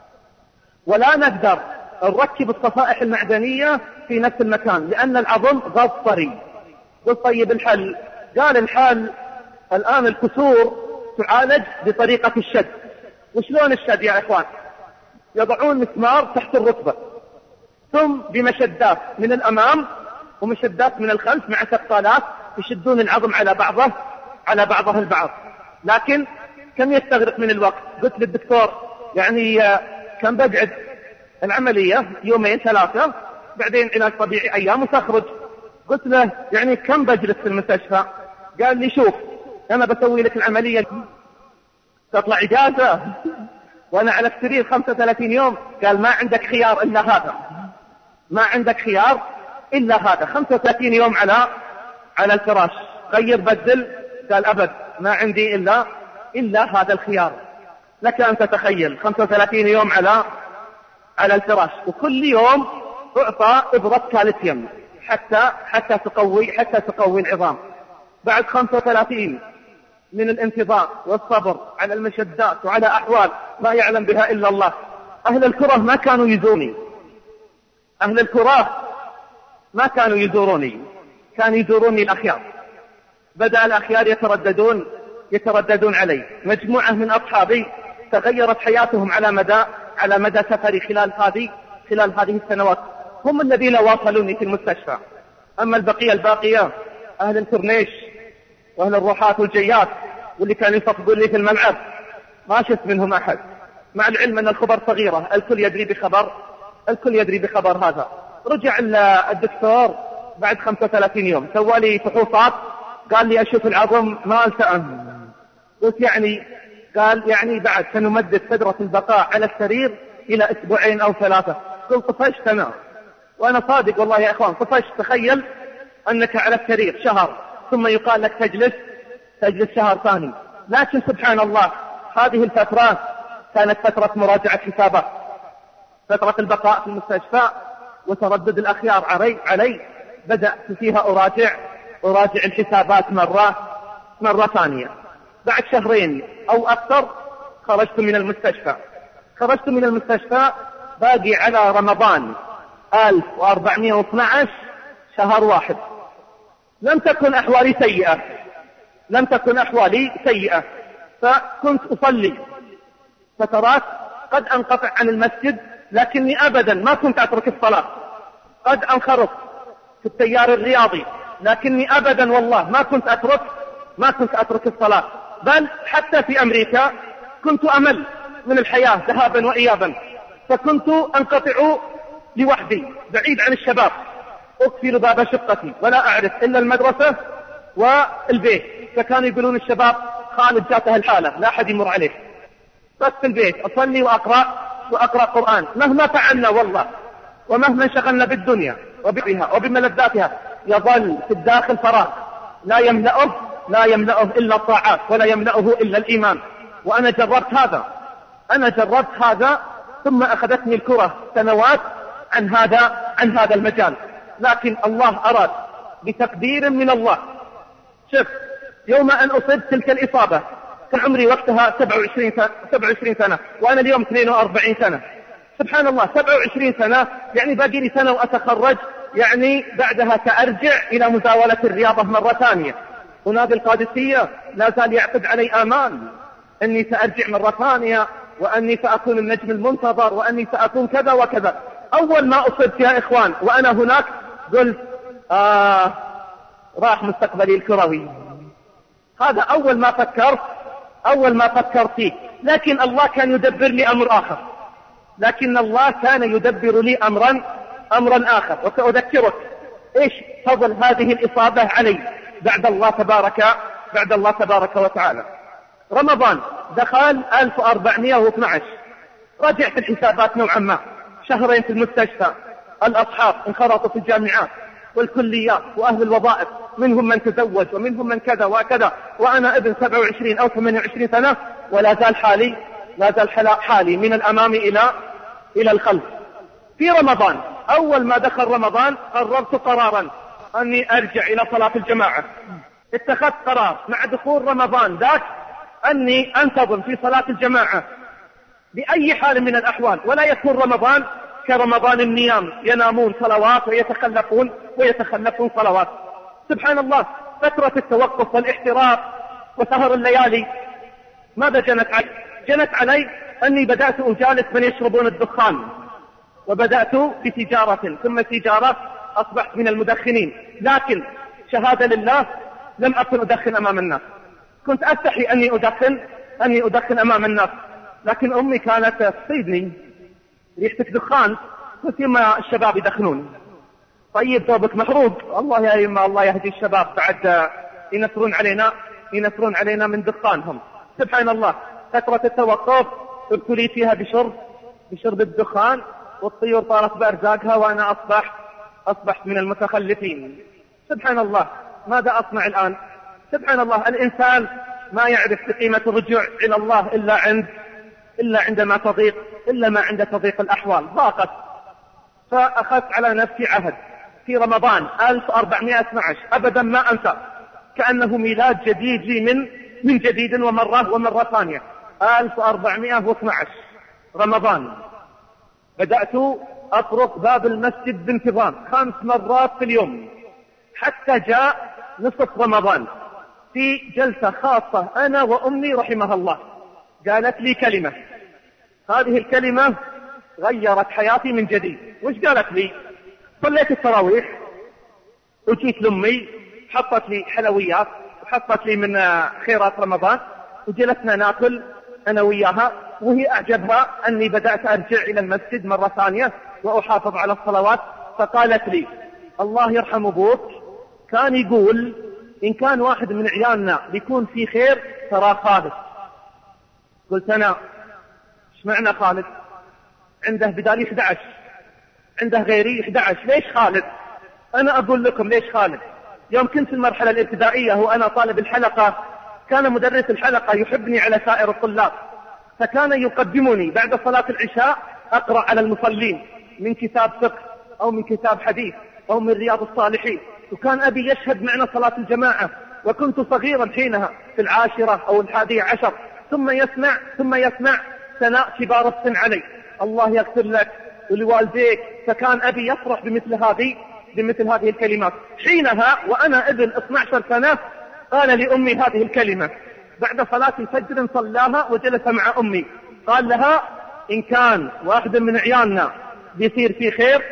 ولا نقدر نركب الصفائح المعدنية في نفس المكان لأن العظم غاز طري. قلت طيب الحل؟ قال الحل الآن الكسور تعالج بطريقة الشد. وشلون الشد يا إخوان؟ يضعون مسمار تحت الركبة، ثم بمشدات من الأمام ومشدات من الخلف مع ثقالات يشدون العظم على بعضه البعض. لكن كم يستغرق من الوقت؟ قلت للدكتور يعني كم بقعد العملية؟ 2-3، بعدين علاج طبيعي أيام وتخرج. قلت له يعني كم بجلس في المستشفى؟ قال لي شوف أنا بسوي لك العملية تطلع إجازة وأنا على السرير 35 يوم. قال ما عندك خيار إلا هذا، ما عندك خيار إلا هذا، 35 يوم على الفراش، غير بدل. قال أبد ما عندي إلا هذا الخيار. لك أن تتخيل 35 يوم على الفراش، وكل يوم أعطى إبرة كالسيوم حتى تقوي العظام. بعد 35 من الانتظار والصبر على المشدات وعلى أحوال ما يعلم بها إلا الله، أهل الكرة ما كانوا يزوروني، أهل الكرة ما كانوا يزوروني، كانوا يزوروني الأخيار. بدأ الأخيار يترددون علي. مجموعة من أصحابي تغيرت حياتهم على مدى سفري خلال هذه السنوات، هم الذين واصلوني في المستشفى. أما الباقية أهل الكورنيش وأهل الروحات والجيات واللي كانوا يصفقون لي في الملعب ما شفت منهم أحد، مع العلم أن الخبر صغيرة، الكل يدري بخبر هذا. رجع الدكتور بعد 35 يوم سوى لي فحوصات، قال لي أشوف العظم ما التأم. قلت يعني؟ قال يعني بعد سنمدد فترة البقاء على السرير إلى 2 أو 3. قلت طفشت أنا، وأنا صادق والله يا إخوان طفشت. تخيل أنك على السرير شهر ثم يقال لك تجلس شهر ثاني. لكن سبحان الله هذه الفترات كانت فترة مراجعة حسابات، فترة البقاء في المستشفى وتردد الأخيار علي. بدأت فيها أراجع الحسابات مرة ثانية. بعد 2 شهر أو أكثر خرجت من المستشفى باقي على رمضان 1412 شهر واحد. لم تكن أحوالي سيئة، فكنت أصلي فترات قد أنقطع عن المسجد، لكني أبدا ما كنت أترك الصلاة. قد أنخرط في التيار الرياضي، لكني أبدا والله ما كنت أترك الصلاة. بل حتى في أمريكا كنت أمل من الحياة ذهابا وإيابا، فكنت أنقطع لوحدي بعيد عن الشباب، أقفل باب شقتي ولا أعرف إلا المدرسة والبيت. فكانوا يقولون الشباب خالد جاته الحالة لا أحد يمر عليه، بس في البيت أصلي وأقرأ قرآن. مهما فعلنا والله ومهما انشغلنا بالدنيا وبملذاتها يظل في الداخل فراغ لا يملأه إلا الطاعات ولا يملأه إلا الإيمان. وأنا جربت هذا ثم أخذتني الكرة سنوات عن هذا المجال. لكن الله أراد بتقدير من الله. شوف يوم أن أصبت تلك الإصابة كان عمري وقتها 27 سنة وأنا اليوم 42 سنة. سبحان الله 27 سنة يعني باقي لي سنة وأتخرج، يعني بعدها سأرجع إلى مزاولة الرياضة مرة ثانية. ونادي القادسية لا زال يعقد علي آمال أني سأرجع مرة ثانية وأني سأكون النجم المنتظر وأني سأكون كذا وكذا. أول ما أصبت يا إخوان وأنا هناك قلت راح مستقبلي الكروي. هذا أول ما فكرت فيه. لكن الله كان يدبر لي أمر آخر، أمرا آخر. وسأذكرك إيش فضل هذه الإصابة علي بعد الله بعد الله تبارك وتعالى. رمضان دخل 1412، رجعت الحسابات نوعا ما، شهرين في المستشفى، الأصحاب انخرطوا في الجامعات والكليات وأهل الوظائف، منهم من تزوج ومنهم من كذا وكذا، وأنا ابن 27 أو 28 سنة ولا زال حالي من الأمام إلى الخلف. في رمضان أول ما دخل رمضان قررت قرارا أني أرجع إلى صلاة الجماعة. اتخذت قرار مع دخول رمضان ذاك أني أنتظم في صلاة الجماعة بأي حال من الأحوال، ولا يكون رمضان كرمضان النيام، ينامون صلوات ويتخلفون صلوات. سبحان الله، فترة التوقف والاحتراق وسهر الليالي ماذا جنت علي أني بدأت أجالس من يشربون الدخان، وبدأت بتجارة ثم تجارة، أصبحت من المدخنين. لكن شهادة لله لم أكن أدخن أمام الناس، كنت أستحي أني أدخن أمام الناس، لكن أمي كانت تصيدني، ريحتك دخان، قلت يما الشباب يدخنون. طيب ثوبك محروق، الله يا يما الله يهدي الشباب بعد ينثرون علينا من دخانهم. سبحان الله، فترة التوقف ابتليت فيها بشرب الدخان، والطيور طارت بأرزاقها وأنا أصبحت من المتخلفين. سبحان الله، ماذا أصنع الآن؟ سبحان الله، الإنسان ما يعرف بقيمة الرجوع إلى الله إلا عندما تضيق، إلا ما عند تضيق الأحوال ضاقت. فأخذت على نفسي عهد في رمضان 1412 أبدا ما أنسى، كأنه ميلاد جديد لي من جديد ومرة ثانية. 1412 رمضان بدأت أطرق باب المسجد بانتظام 5 مرات في اليوم، حتى جاء نصف رمضان في جلسة خاصة أنا وأمي رحمها الله، قالت لي كلمة، هذه الكلمة غيرت حياتي من جديد. وش قالت لي؟ صليت التراويح وجيت لأمي، حطت لي حلويات وحطت لي من خيرات رمضان، وجلسنا ناكل أنا وياها، وهي أعجبها أني بدأت أرجع إلى المسجد مرة ثانية وأحافظ على الصلوات. فقالت لي الله يرحم أبوك كان يقول إن كان واحد من عيالنا بيكون في خير ترى خالد. قلت أنا إيش معنى خالد؟ عنده بدالي 11، عنده غيري 11، ليش خالد؟ أنا أقول لكم ليش خالد. يوم كنت في المرحلة الابتدائية وأنا طالب الحلقة، كان مدرس الحلقة يحبني على سائر الطلاب، فكان يقدمني بعد صلاة العشاء أقرأ على المصلين من كتاب فقه أو من كتاب حديث أو من رياض الصالحين، وكان أبي يشهد معنا صلاة الجماعة، وكنت صغيرا حينها في 10 أو 11، ثم يسمع ثناء كبار السن علي، الله يغفر لك ولوالديك. فكان أبي يفرح بمثل هذه الكلمات. حينها وأنا ابن 12 سنة قال لأمي هذه الكلمة بعد صلاة الفجر، صلاها وجلس مع أمي، قال لها إن كان واحد من عيالنا بيصير في خير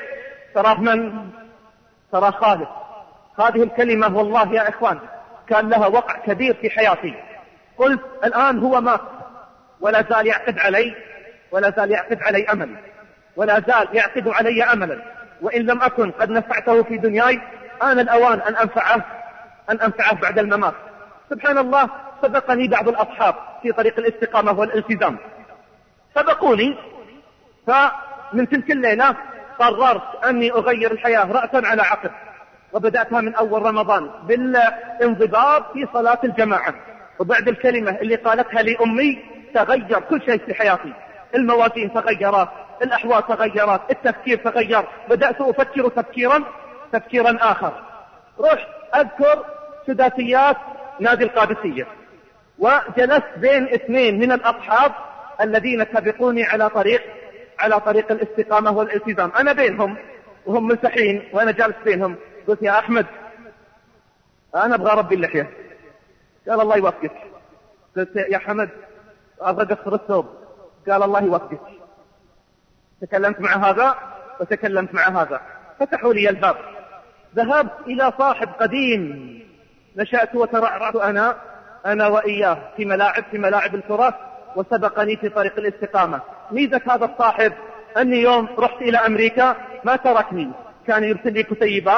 ترى خالد. هذه الكلمة والله يا إخوان كان لها وقع كبير في حياتي. قلت الآن هو مات ولا زال يعقد علي أمل، ولا زال يعقد علي أملا، وإن لم أكن قد نفعته في دنياي آن الأوان أن أنفعه بعد الممات. سبحان الله، سبقني بعض الأصحاب في طريق الاستقامة والالتزام، سبقوني، فمن تلك الليلة قررت أني أغير الحياة رأسا على عقب، وبدأتها من أول رمضان بالانضباط في صلاة الجماعة. وبعد الكلمة اللي قالتها لي أمي تغير كل شيء في حياتي، الموازين تغيرت، الأحوال تغيرت، التفكير تغير، بدأت أفكر تفكيرا آخر. رحت أذكر سداسيات نادي القادسية، وجلست بين 2 من الأصحاب الذين سبقوني على طريق الاستقامة والالتزام، أنا بينهم وهم ملتحين وأنا جالس بينهم. قلت يا أحمد أنا أبغى ربي اللحية. قال الله يوفقك. قلت يا حمد أبغى أقصر الثوب. قال الله يوفقك. تكلمت مع هذا وتكلمت مع هذا، فتحوا لي الباب. ذهبت إلى صاحب قديم نشأت وترعرعت أنا وإياه في ملاعب الكرة، وسبقني في طريق الاستقامة. ميزة هذا الصاحب أني يوم رحت إلى أمريكا ما تركني، كان يرسل لي كتيبات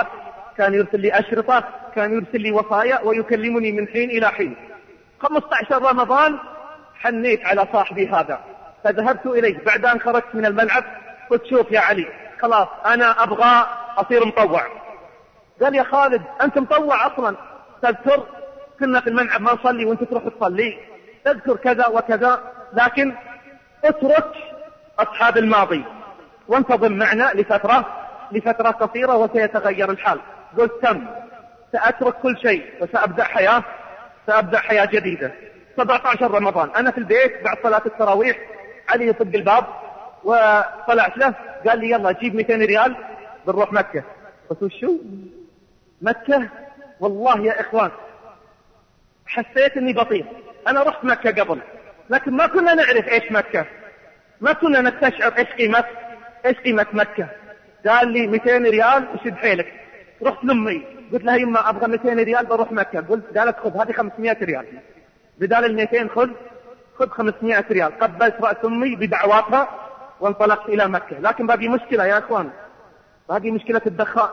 كان يرسل لي أشرطة، كان يرسل لي وصايا ويكلمني من حين إلى حين. 15 رمضان حنيت على صاحبي هذا، فذهبت إليه بعد أن خرجت من الملعب، قلت شوف يا علي خلاص أنا أبغى أصير مطوع. قال يا خالد أنت مطوع أصلا، تذكر كنا في الملعب ما نصلي وأنت تروح تصلي، تذكر كذا وكذا، لكن اترك أصحاب الماضي وانتظم معنا لفترة قصيرة وسيتغير الحال. قلت تم، سأترك كل شيء وسأبدأ حياة جديدة. 17 رمضان أنا في البيت بعد صلاة التراويح، علي يطق الباب وطلعت له، قال لي يلا جيب 200 ريال بنروح مكة. قلت وشو مكة؟ والله يا إخوان حسيت أني بطيء. أنا رحت مكة قبل لكن ما كنا نعرف إيش مكة، ما كنا نستشعر إيش قيمة مكة. قال لي 200 ريال وشد حيلك. رحت لأمي قلت لها يما أبغى 200 ريال بروح مكة. قالت خذ هذه 500 ريال بدال 200، خذ 500 ريال. قبلت رأس أمي بدعواتها وانطلقت إلى مكة. لكن باقي مشكلة يا أخوان، باقي مشكلة الدخان.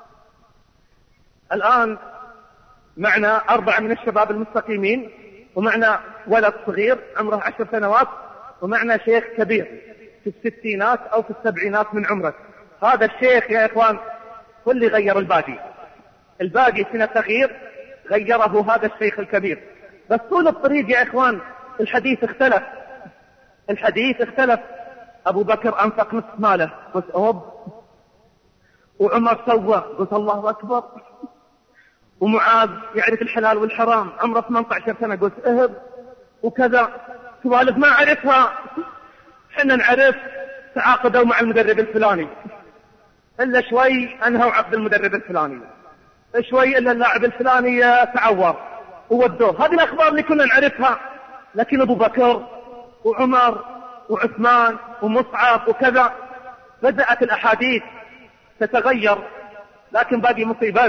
الآن معنا 4 من الشباب المستقيمين، ومعنا ولد صغير عمره 10 سنوات، ومعنا شيخ كبير في الستينات أو في السبعينات من عمره. هذا الشيخ يا إخوان هو اللي غير الباقي سنة تغيير غيره هذا الشيخ الكبير. بس طول الطريق يا إخوان الحديث اختلف. أبو بكر أنفق نصف ماله، قلت أوب. وعمر سوى، قلت الله أكبر. ومعاذ يعرف الحلال والحرام عمره 18 سنة، قلت اهب. وكذا سوالف ما عرفها، حنا نعرف تعاقدوا مع المدرب الفلاني، إلا شوي أنهوا عقد المدرب الفلاني، شوي إلا اللاعب الفلاني تعور وودوه. هذه الأخبار اللي كنا نعرفها. لكن أبو بكر وعمر وعثمان ومصعب وكذا بدأت الأحاديث تتغير. لكن باقي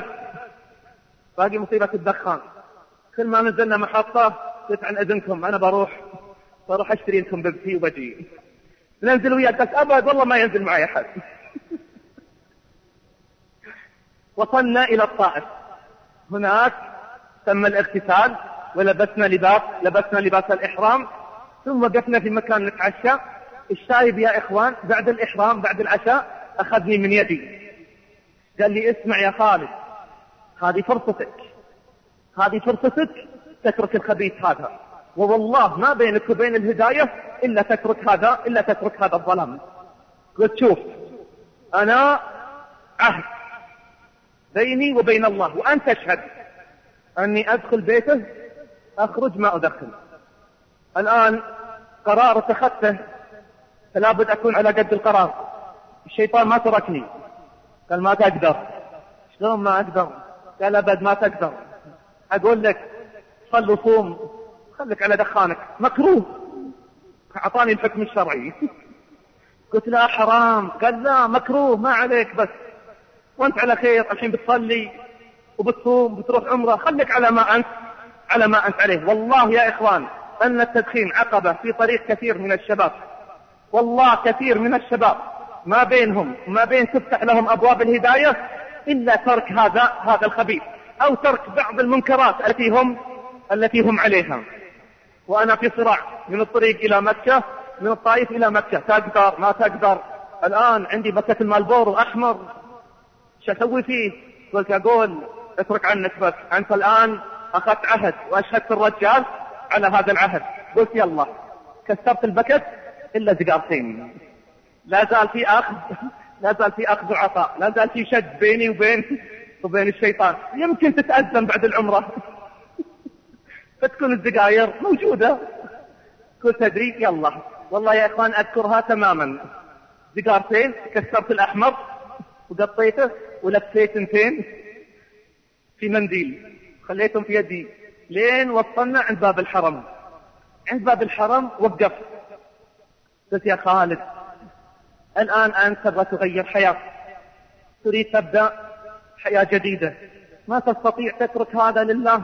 مصيبة الدخان. كل ما نزلنا محطة قلت عن إذنكم أنا بروح أشتري لكم بيبسي وبجي. ننزل وياك، قلت أبد والله ما ينزل معي أحد. وصلنا إلى الطائف. هناك تم الاغتسال ولبسنا لباس الإحرام، ثم وقفنا في مكان نتعشى. الشايب يا إخوان بعد الإحرام بعد العشاء أخذني من يدي، قال لي اسمع يا خالد، هذه فرصتك تترك الخبيث هذا، ووالله ما بينك وبين الهداية إلا تترك هذا الظلام. قلت شوف أنا عهد بيني وبين الله وأنت تشهد أني أدخل بيته أخرج ما أدخل. الآن قرار اتخذته فلا بد أكون على قد القرار. الشيطان ما تركني، قال ما تقدر. شلون ما أقدر؟ قال أبد ما تقدر. أقول لك صل وصوم، خلك على دخانك، مكروه. أعطاني الحكم الشرعي. قلت لا حرام. قال لا مكروه ما عليك، بس وانت على خير الحين بتصلي وبتصوم بتروح عمره، خلك على ما أنت عليه. والله يا إخوان أن التدخين عقبة في طريق كثير من الشباب، والله كثير من الشباب ما بينهم وما بين تفتح لهم أبواب الهداية إلا ترك هذا الخبيث، أو ترك بعض المنكرات التي هم عليها. وأنا في صراع من الطريق إلى مكة، من الطائف إلى مكة، تقدر ما تقدر. الآن عندي بكة المالبورو أحمر، شو أسوي فيه؟ قلت أقول اترك عنك، بس أنت الآن أخذت عهد وأشهدت الرجال على هذا العهد. قلت يلا، كسرت البكت إلا زقارتين. لا زال في أخذ وعطاء، لا زال في شد بيني وبين الشيطان. يمكن تتأزم بعد العمرة فتكون الزقاير موجودة. قلت تدري يلا، والله يا إخوان أذكرها تماما. زقارتين، كسرت الأحمر وقطيته ولفيت 2 في منديل، خليتهم في يدي لين وصلنا عند باب الحرم. عند باب الحرم وقفت، قلت يا خالد الآن أنت تبغى تغير حياة، تريد تبدأ حياة جديدة، ما تستطيع تترك هذا لله.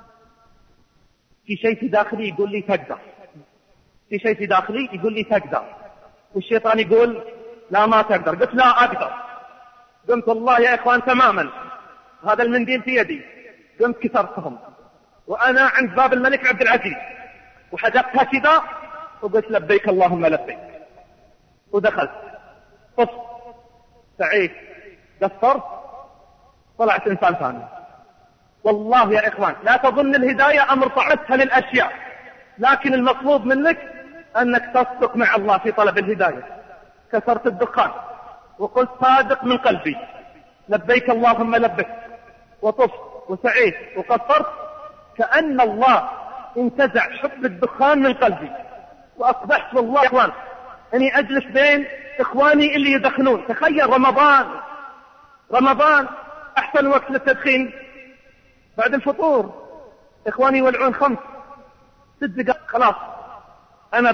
في شيء في داخلي يقول لي تقدر، في شيء في داخلي يقول لي تقدر، والشيطان يقول لا ما تقدر. قلت لا أقدر. قلت والله يا إخوان تماما هذا المنديل في يدي، قمت كسرتهم وأنا عند باب الملك عبد العزيز، وحدقتها كذا وقلت لبيك اللهم لبيك، ودخلت طف سعيد قصرت طلعت إنسان ثاني. والله يا إخوان لا تظن الهداية أمر صعدتها للأشياء، لكن المطلوب منك أنك تصدق مع الله في طلب الهداية. كسرت الدخان وقلت صادق من قلبي لبيك اللهم لبيك، وطفت وسعيت وقصرت، كأن الله انتزع حب الدخان من قلبي، وأصبحت والله يا إخوان أني أجلس بين إخواني اللي يدخنون. تخيل رمضان أحسن وقت للتدخين بعد الفطور، إخواني يولعون 5-6 دقائق خلاص أنا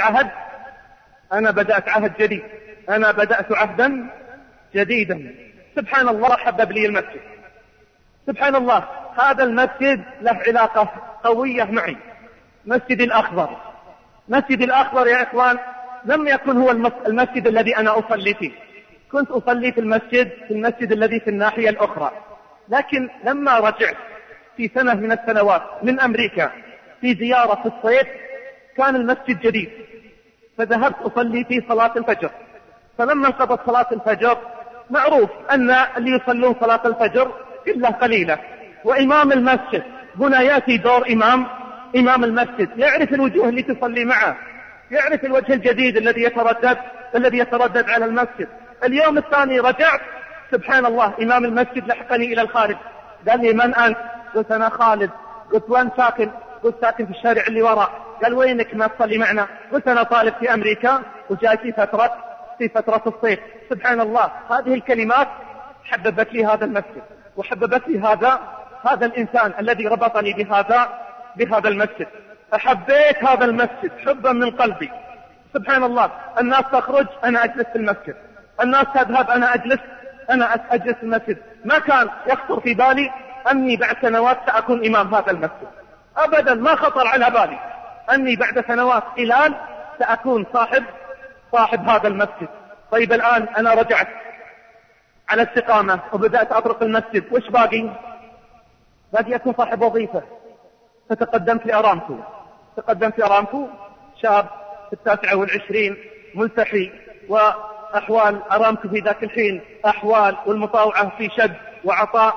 بدأت عهد جديد، أنا بدأت عهدا جديدا. سبحان الله حبب لي المسجد، سبحان الله هذا المسجد له علاقة قوية معي. مسجد الأخضر يا إخوان لم يكن هو المسجد الذي أنا أصلي فيه، كنت أصلي في المسجد الذي في الناحية الأخرى، لكن لما رجعت في سنة من السنوات من أمريكا في زيارة في الصيف كان المسجد جديد، فذهبت أصلي في صلاة الفجر. فلما انقضت صلاة الفجر معروف أن اللي يصلون صلاة الفجر إلا قليلة، وإمام المسجد هنا يأتي دور إمام المسجد، يعرف الوجوه اللي تصلي معه، يعرف الوجه الجديد الذي يتردد على المسجد. اليوم الثاني رجعت سبحان الله إمام المسجد لحقني إلى الخارج، قال لي من أنت؟ قلت أنا خالد. قلت وين ساكن؟ قلت ساكن في الشارع اللي وراء. قال وينك ما تصلي معنا؟ قلت أنا طالب في أمريكا وجاي في فترة الصيف. سبحان الله هذه الكلمات حببت لي هذا المسجد، وحببت لي هذا الإنسان الذي ربطني بهذا المسجد. أحبيت هذا المسجد حبا من قلبي. سبحان الله الناس تخرج أنا أجلس في المسجد، الناس تذهب أنا أجلس في المسجد. ما كان يخطر في بالي أني بعد سنوات سأكون إمام هذا المسجد، أبدا ما خطر على بالي أني بعد سنوات قلال سأكون صاحب هذا المسجد. طيب الآن أنا رجعت على استقامة وبدأت أطرق المسجد، وش باقي أكون صاحب وظيفة. فتقدمت لأرامكو، شاب في 29 ملتحي، وأحوال أرامكو في ذاك الحين أحوال والمطاوعة في شد وعطاء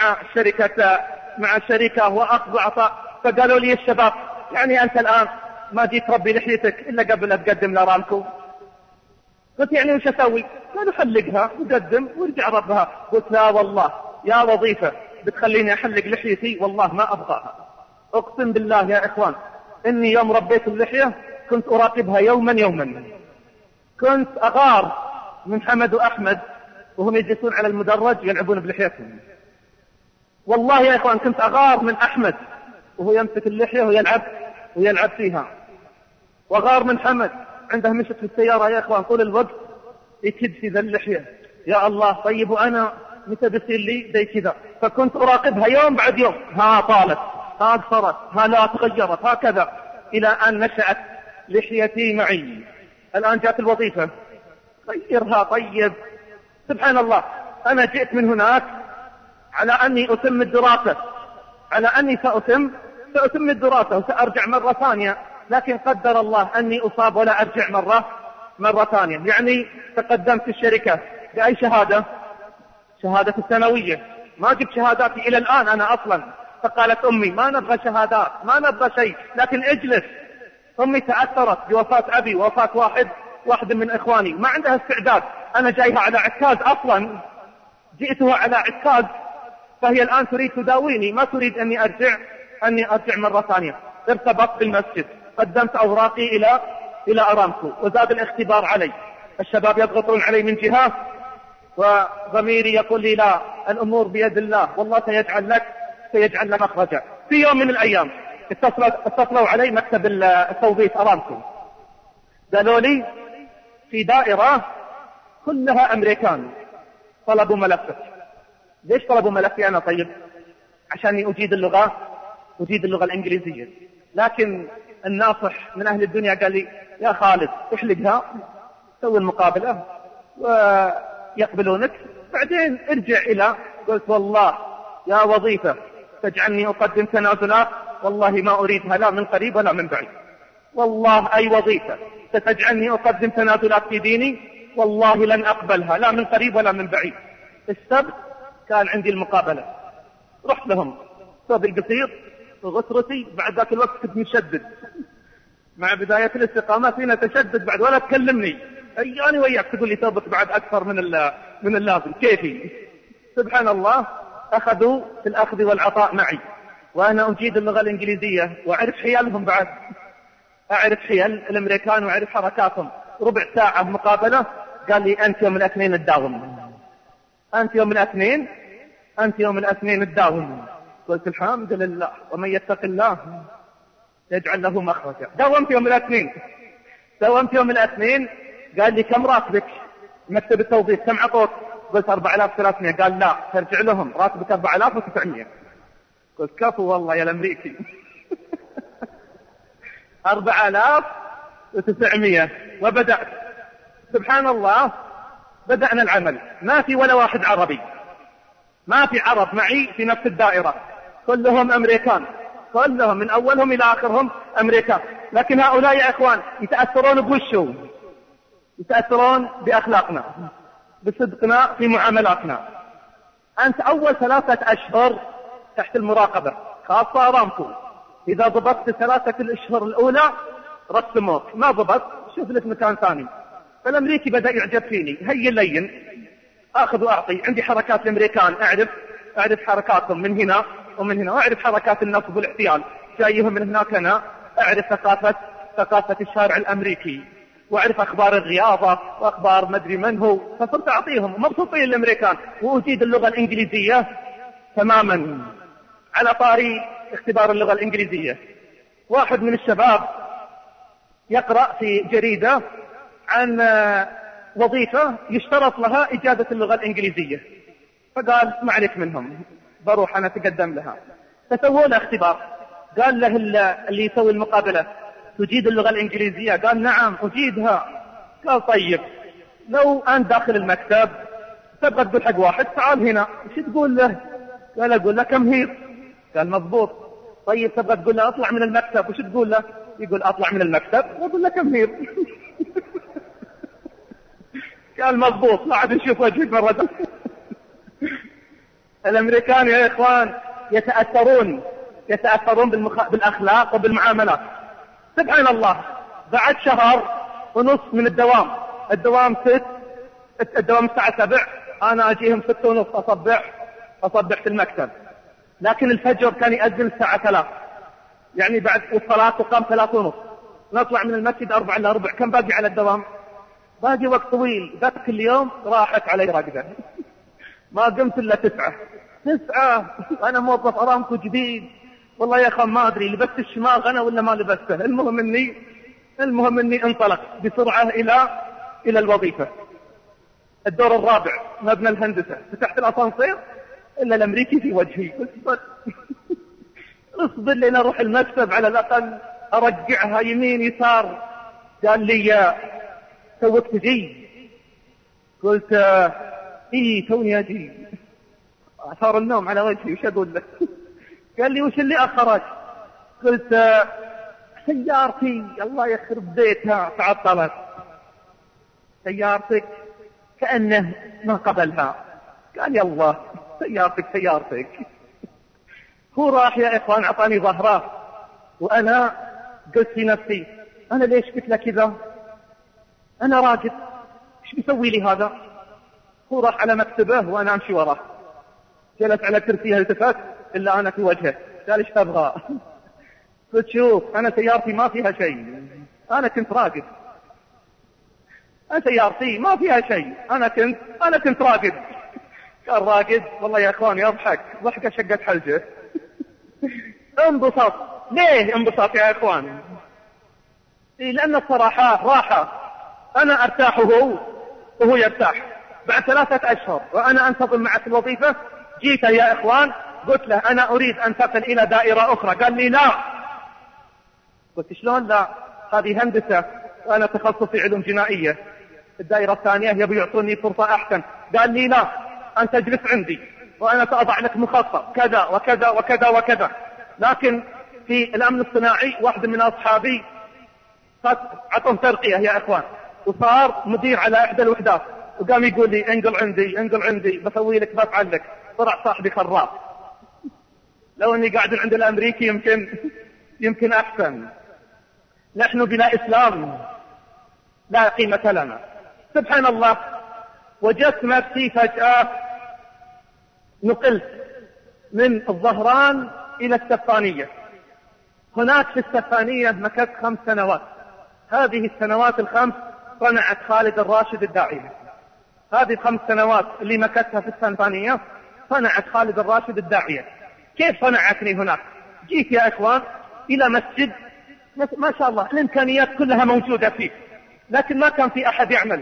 مع الشركة وأخذ وعطاء. فقالوا لي الشباب يعني أنت الآن ما جيت تربي لحيتك إلا قبل أن تقدم لأرامكو؟ قلت يعني وش أسوي؟ قالوا حلقها وقدم وارجع ربها. قلت لا والله يا وظيفة بتخليني أحلق لحيتي والله ما أبغاها. أقسم بالله يا إخوان إني يوم ربيت اللحية كنت أراقبها يوما، كنت أغار من حمد وأحمد وهم يجلسون على المدرج يلعبون بلحيتهم. والله يا إخوان كنت أغار من أحمد وهو يمسك اللحية ويلعب فيها، وغار من حمد عنده مشت في السيارة يا إخوان طول الوقت يكد في ذا اللحية. يا الله طيب وأنا متى بصير لي زي كذا؟ فكنت أراقبها يوم بعد يوم، ها طالت، ها قصرت، ها لا تغيرت، هكذا إلى أن نشأت لحيتي معي. الآن جاءت الوظيفة غيرها. طيب سبحان الله أنا جئت من هناك على أني أتم الدراسة، على أني سأتم الدراسة وسأرجع مرة ثانية، لكن قدر الله أني أصاب ولا أرجع مرة ثانية. يعني تقدمت في الشركة بأي شهادة الثانوية، ما جبت شهاداتي إلى الآن أنا أصلا. فقالت أمي ما نبغى شهادات ما نبغى شيء، لكن اجلس. أمي تأثرت بوفاة أبي ووفاة واحد من إخواني، ما عندها استعداد. أنا جايها على عكاز أصلا، جئتها على عكاز، فهي الآن تريد تداويني، ما تريد أني أرجع مرة ثانية. ارتبطت بالمسجد، قدمت أوراقي إلى أرامكو، وزاد الاختبار علي. الشباب يضغطون علي من جهة وضميري يقول لي لا، الأمور بيد الله والله سيجعل لك مخرجا. في يوم من الأيام اتصلوا علي مكتب التوظيف أرامكو، قالوا لي في دائرة كلها أمريكان طلبوا ملفك. ليش طلبوا ملفي أنا؟ طيب عشان أجيد اللغة الإنجليزية. لكن الناصح من أهل الدنيا قال لي يا خالد احلقها، سوي المقابلة ويقبلونك بعدين ارجع إلى. قلت والله يا وظيفة تجعلني أقدم تنازلات والله ما أريدها لا من قريب ولا من بعيد. والله أي وظيفة ستجعلني أقدم تنازلات في ديني والله لن أقبلها لا من قريب ولا من بعيد. السبت كان عندي المقابلة، رحت لهم ثوب القصير وغسرتي، بعد ذاك الوقت كنت مشدد مع بداية الاستقامة فينا تشدد بعد ولا تكلمني أياني وياك تقول لي ثوبك بعد أكثر من اللازم كيفي. سبحان الله أخذوا في الأخذ والعطاء معي وأنا أجيد اللغة الإنجليزية وأعرف حيالهم بعد، أعرف حيال الأمريكان وأعرف حركاتهم. ربع ساعة مقابلة قال لي أنت يوم الاثنين تداوم، أنت يوم الاثنين، أنت يوم الاثنين تداوم. قلت الحمد لله ومن يتق الله يجعل له مخرجا. داومت يوم الاثنين، داومت يوم الاثنين. قال لي كم راتبك مكتب التوظيف كم عطوك؟ قلت 4300. قال لا ترجع لهم راتبك 4900. قلت كفو والله يا الأمريكي 4900. وبدأت سبحان الله بدأنا العمل. ما في ولا واحد عربي، ما في عرب معي في نفس الدائرة، كلهم أمريكان، كلهم من أولهم إلى آخرهم أمريكان. لكن هؤلاء يا إخوان يتأثرون بوشو؟ يتأثرون بأخلاقنا، بصدقنا في معاملاتنا. أنت أول 3 أشهر تحت المراقبة، خاصة أرامكو. إذا ضبطت 3 الأشهر الأولى رسموك، ما ضبط شوف لك مكان ثاني. فالأمريكي بدأ يعجب فيني، هي لين أخذ وأعطي. عندي حركات الأمريكان أعرف حركاتهم من هنا ومن هنا، وأعرف حركات النصب والاحتيال جايهم من هناك. أنا أعرف ثقافة الشارع الأمريكي، وأعرف أخبار الرياضة وأخبار مدري من هو. فصرت أعطيهم مبسوطين الأمريكان، وأجيد اللغة الإنجليزية تماما. على طاري اختبار اللغة الإنجليزية، واحد من الشباب يقرأ في جريدة عن وظيفة يشترط لها إجادة اللغة الإنجليزية، فقال ما عليك منهم بروح أنا أتقدم لها. فسووا له اختبار، قال له اللي يسوي المقابلة تجيد اللغة الإنجليزية؟ قال نعم أجيدها. قال طيب لو أنت داخل المكتب تبغى تقول حق واحد تعال هنا وش تقول له؟ قال أقول له كم هير. قال مضبوط. طيب تبغى تقول له أطلع من المكتب وش تقول له؟ يقول أطلع من المكتب وأقول له كم هير. قال مضبوط. لا عاد نشوف وجهك مرة. الأمريكان يا إخوان يتأثرون بالأخلاق وبالمعاملات. سبحان الله بعد 1.5 شهر من الدوام 6، الدوام الساعة 7، أنا أجيهم 6:30 أصبح في المكتب. لكن الفجر كان يأذن الساعة 3، يعني بعد الصلاة تقام 3:30، نطلع من المسجد 4:45. كم باقي على الدوام؟ باقي وقت طويل. ذاك اليوم راحت علي رقدة ما قمت إلا 9 وأنا موظف أرامكو جديد. والله يا أخوان ما أدري لبست الشماغ أنا ولا ما لبسته. المهم إني انطلق بسرعة إلى الوظيفة. الدور الرابع مبنى الهندسة، فتحت الأسانسير إلا الأمريكي في وجهي. اصبر لي أروح المكتب على الأقل أرجعها يمين يسار. قال لي توك تجي؟ قلت إيه توني أجي. أثار النوم على وجهي وش أقول لك؟ قال لي وش اللي أخرج؟ قلت سيارتي الله يخرب بيتها تعطلت. سيارتك؟ كأنه ما قبلها. قال يا الله سيارتك. هو راح يا إخوان أعطاني ظهره، وأنا قلت في نفسي أنا ليش قلت له كذا؟ أنا راجل إيش بيسوي لي هذا؟ هو راح على مكتبه وأنا أمشي وراه، جلس على كرسيه التفت إلا أنا في وجهه. قال إيش تبغى؟ قلت شوف أنا سيارتي ما فيها شيء، أنا كنت راقد. أنا سيارتي ما فيها شيء، أنا كنت راقد. قال راقد؟ والله يا أخوان يضحك ضحكة شقت حلجه. انبسط. ليه انبسط يا أخوان؟ لأن الصراحة راحة، أنا أرتاح وهو يرتاح. بعد 3 أشهر وأنا أنتظم معك الوظيفة جيت يا إخوان قلت له أنا أريد أن أنتقل إلى دائرة أخرى. قال لي لا. قلت شلون لا؟ هذه هندسة وأنا تخصصي علوم جنائية. الدائرة الثانية يبي يعطوني فرصة أحسن. قال لي لا أنت اجلس عندي وأنا سأضع لك مخطط كذا وكذا وكذا وكذا. لكن في الأمن الصناعي واحد من أصحابي عطهم ترقية يا إخوان، وصار مدير على إحدى الوحدات، وقام يقول لي انقل عندي بسوي لك بفعل لك. طلع صاحبي خراف. لو اني قاعد عند الامريكي يمكن احسن. نحن بلا اسلام لا قيمة لنا. سبحان الله، وجدت نفسي فجأة نقلت من الظهران الى السفانية. هناك في السفانية مكثت 5 سنوات. هذه السنوات ال5 صنعت خالد الراشد الداعية. هذه 5 سنوات اللي مكثتها في السفانية صنعت خالد الراشد الداعية. كيف صنعتني هناك؟ جيت يا إخوان إلى مسجد ما شاء الله الإمكانيات كلها موجودة فيه، لكن ما كان في أحد يعمل.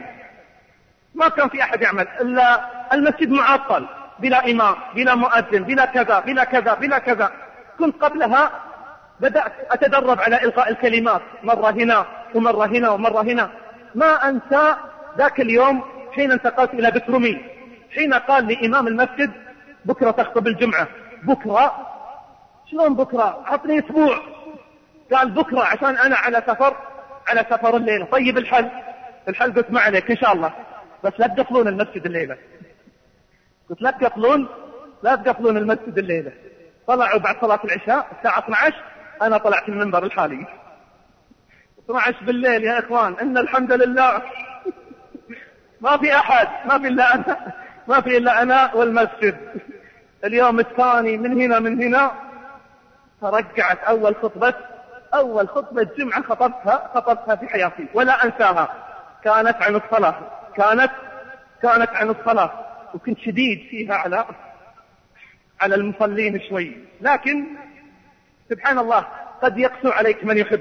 إلا المسجد معطل، بلا إمام، بلا مؤذن، بلا كذا بلا كذا بلا كذا. كنت قبلها بدأت أتدرب على إلقاء الكلمات، مرة هنا ومرة هنا ومرة هنا. ما أنسى ذاك اليوم حين انتقلت إلى بترومي، حين قال لي إمام المسجد بكرة تخطب الجمعة. بكرة؟ شلون بكرة؟ عطني أسبوع. قال بكرة عشان أنا على سفر الليلة. طيب الحل قلت ما عليك إن شاء الله، بس لا تقفلون المسجد الليلة. قلت لا تقفلون المسجد الليلة. طلعوا بعد صلاة العشاء الساعة 12، أنا طلعت المنبر الحالي 12 بالليل يا إخوان. إن الحمد لله ما في أحد، ما في إلا أنا والمسجد. اليوم الثاني من هنا ترجعت أول خطبة جمعة خطبتها في حياتي ولا أنساها. كانت عن الصلاة، وكنت شديد فيها على المصلين شوي. لكن سبحان الله قد يقسو عليك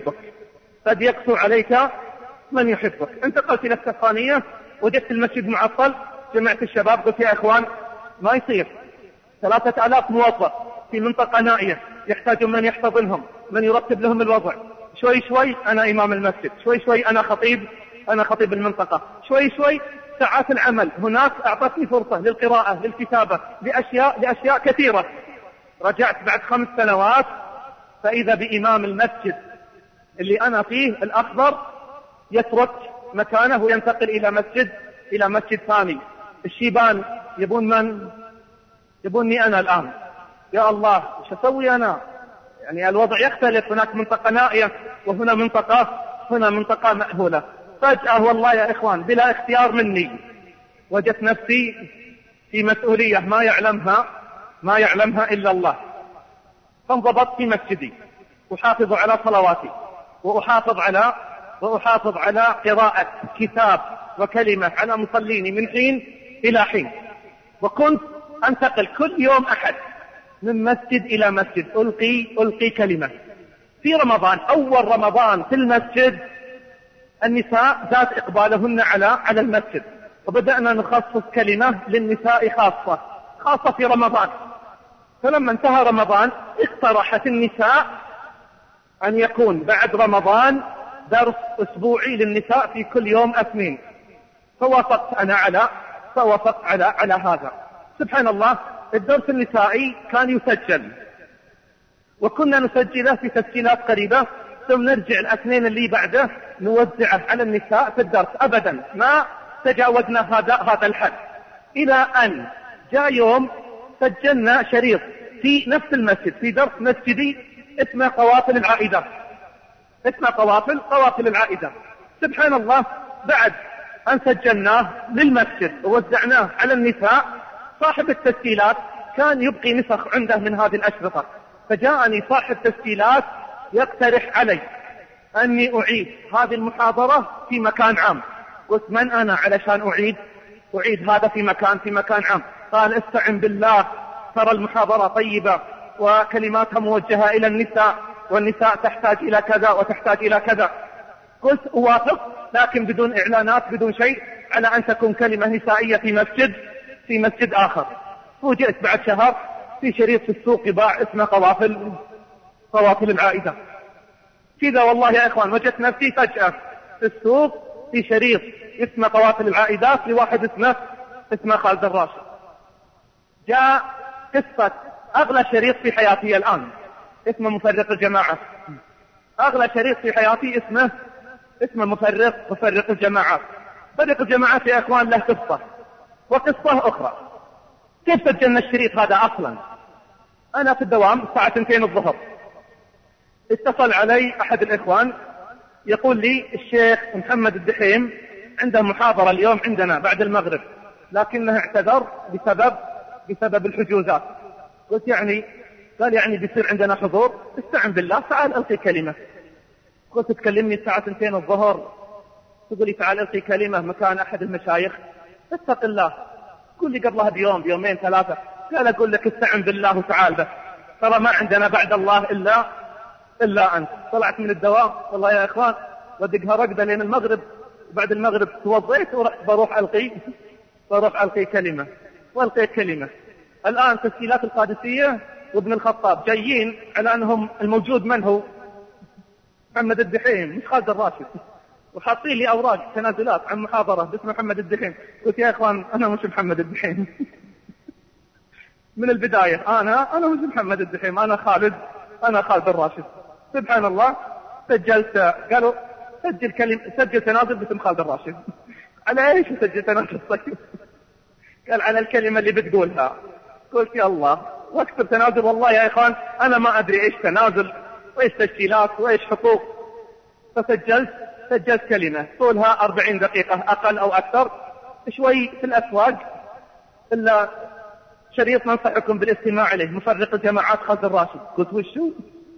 من يحبك. انتقلت إلى السفانية، وجدت المسجد معطل. جمعت الشباب قلت يا إخوان ما يصير 3000 موظف في منطقة نائية يحتاجون من يحتضنهم، من يرتب لهم الوضع. شوي أنا إمام المسجد، شوي أنا خطيب المنطقة، شوي ساعات العمل هناك أعطتني فرصة للقراءة، للكتابة، لأشياء كثيرة. رجعت بعد 5 سنوات فإذا بإمام المسجد اللي أنا فيه الأخضر يترك مكانه وينتقل إلى مسجد ثاني. الشيبان يبوني أنا الآن. يا الله ايش اسوي انا؟ يعني الوضع يختلف، هناك منطقة نائية وهنا منطقة مأهولة. فجأة والله يا إخوان بلا اختيار مني وجدت نفسي في مسؤولية ما يعلمها إلا الله. فانضبطت في مسجدي، أحافظ على صلواتي، وأحافظ على قراءة كتاب وكلمة على مصليني من حين إلى حين. وكنت أنتقل كل يوم أحد من مسجد إلى مسجد ألقي كلمة. في رمضان، أول رمضان في المسجد، النساء ذات إقبالهن على المسجد، وبدأنا نخصص كلمة للنساء خاصة في رمضان. فلما انتهى رمضان اقترحت النساء أن يكون بعد رمضان درس أسبوعي للنساء في كل يوم 2. فوافقت على هذا. سبحان الله، الدرس النسائي كان يسجل، وكنا نسجله في تسجيلات قريبة، ثم نرجع 2 اللي بعده نوزعه على النساء في الدرس. أبدا ما تجاوزنا هذا الحد، إلى أن جاء يوم سجلنا شريط في نفس المسجد في درس مسجدي اسمه قوافل العائدة. سبحان الله، بعد أن سجلناه للمسجد ووزعناه على النساء، صاحب التسجيلات كان يبقي نسخ عنده من هذه الأشرطة. فجاءني صاحب تسجيلات يقترح علي أني أعيد هذه المحاضرة في مكان عام. قلت من أنا علشان أعيد هذا في مكان عام؟ قال استعن بالله، ترى المحاضرة طيبة وكلماتها موجهة إلى النساء، والنساء تحتاج إلى كذا وتحتاج إلى كذا. قلت أوافق، لكن بدون إعلانات، بدون شيء، على أن تكون كلمة نسائية في مسجد آخر. فوجئت بعد شهر في شريط في السوق يباع اسمه قوافل العائدة. كذا والله يا إخوان وجدت نفسي فجأة في السوق في شريط اسمه قوافل العائدات لواحد اسمه خالد الراشد. جاء قصة أغلى شريط في حياتي الآن اسمه مفرق الجماعات. أغلى شريط في حياتي اسمه مفرق الجماعات. مفرق الجماعات يا إخوان له قصة وقصة أخرى. كيف سجلنا الشريط هذا أصلا؟ أنا في الدوام الساعة 2 الظهر، اتصل علي أحد الإخوان يقول لي الشيخ محمد الدحيم عنده محاضرة اليوم عندنا بعد المغرب، لكنه اعتذر بسبب الحجوزات. قلت يعني؟ قال يعني بيصير عندنا حضور. استعن بالله، تعال ألقي كلمة. قلت تكلمني الساعة 2 الظهر تقول لي تعال ألقي كلمة مكان أحد المشايخ؟ اتق الله. قل لي قبلها بيوم بيومين 3. قال أقول لك استعن بالله وتعال بس، ترى ما عندنا بعد الله إلا أنت. طلعت من الدوام والله يا إخوان ودقها رقدة لين المغرب، وبعد المغرب توضيت ورحت بروح ألقي كلمة، والقيت كلمة. الآن تسجيلات القادسية وابن الخطاب جايين على أنهم الموجود من هو؟ محمد الدحيم مش خالد الراشد، وحاطين لي أوراق تنازلات عن محاضرة باسم محمد الدحيم. قلت يا إخوان أنا مش محمد الدحيم من البداية أنا مش محمد الدحيم، أنا خالد الراشد. سبحان الله. سجلت، قالوا سجل تنازل باسم خالد الراشد. على ايش سجل تنازل؟ قال على الكلمة اللي بتقولها. قلت يا الله، واكتب تنازل. والله يا اخوان انا ما ادري ايش تنازل وايش تسجيلات وايش حقوق. فسجلت كلمة طولها 40 دقيقة اقل او اكثر شوي في الاسواق. الا شريط ننصحكم بالاستماع اليه، مفرق الجماعات خالد الراشد. قلت وشو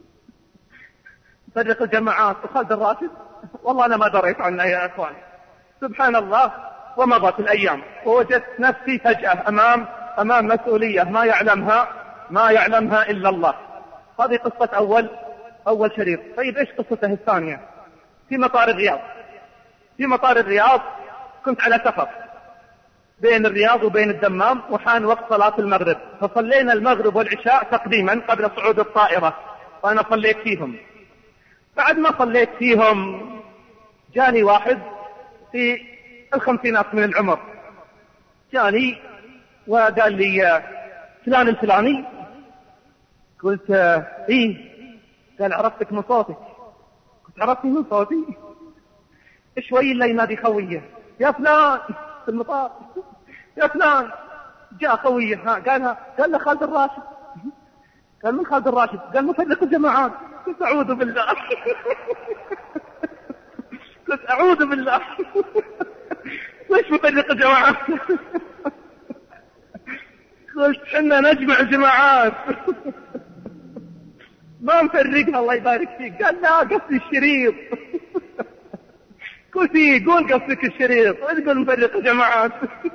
مفرق الجماعات وخالد الراشد؟ والله انا ما دريت عنه يا اخوان. سبحان الله. ومضت الايام ووجدت نفسي فجأة امام مسؤولية ما يعلمها الا الله. هذه قصة اول شريط. طيب ايش قصته الثانية؟ في مطار الرياض كنت على سفر بين الرياض وبين الدمام، وحان وقت صلاة المغرب، فصلينا المغرب والعشاء تقديما قبل صعود الطائرة، وأنا صليت فيهم. بعد ما صليت فيهم جاني واحد في 50 من العمر، جاني وقال لي فلان الفلاني. قلت ايه. قال عرفتك من صوتك. قلت عرفتني من صوتي؟ شوي إلا ينادي خويه، يا فلان في المطار، يا فلان. جاء خويه، قال له خالد الراشد. قال من خالد الراشد؟ قال مفرق الجماعات. قلت أعوذ بالله قلت أعوذ بالله ليش مفرق الجماعات؟ قلت حنا نجمع الجماعات ما نفرقها الله يبارك فيك. قال لا قصدي الشريط. قلت قول قصدك الشريط وتقول مفرق الجماعات.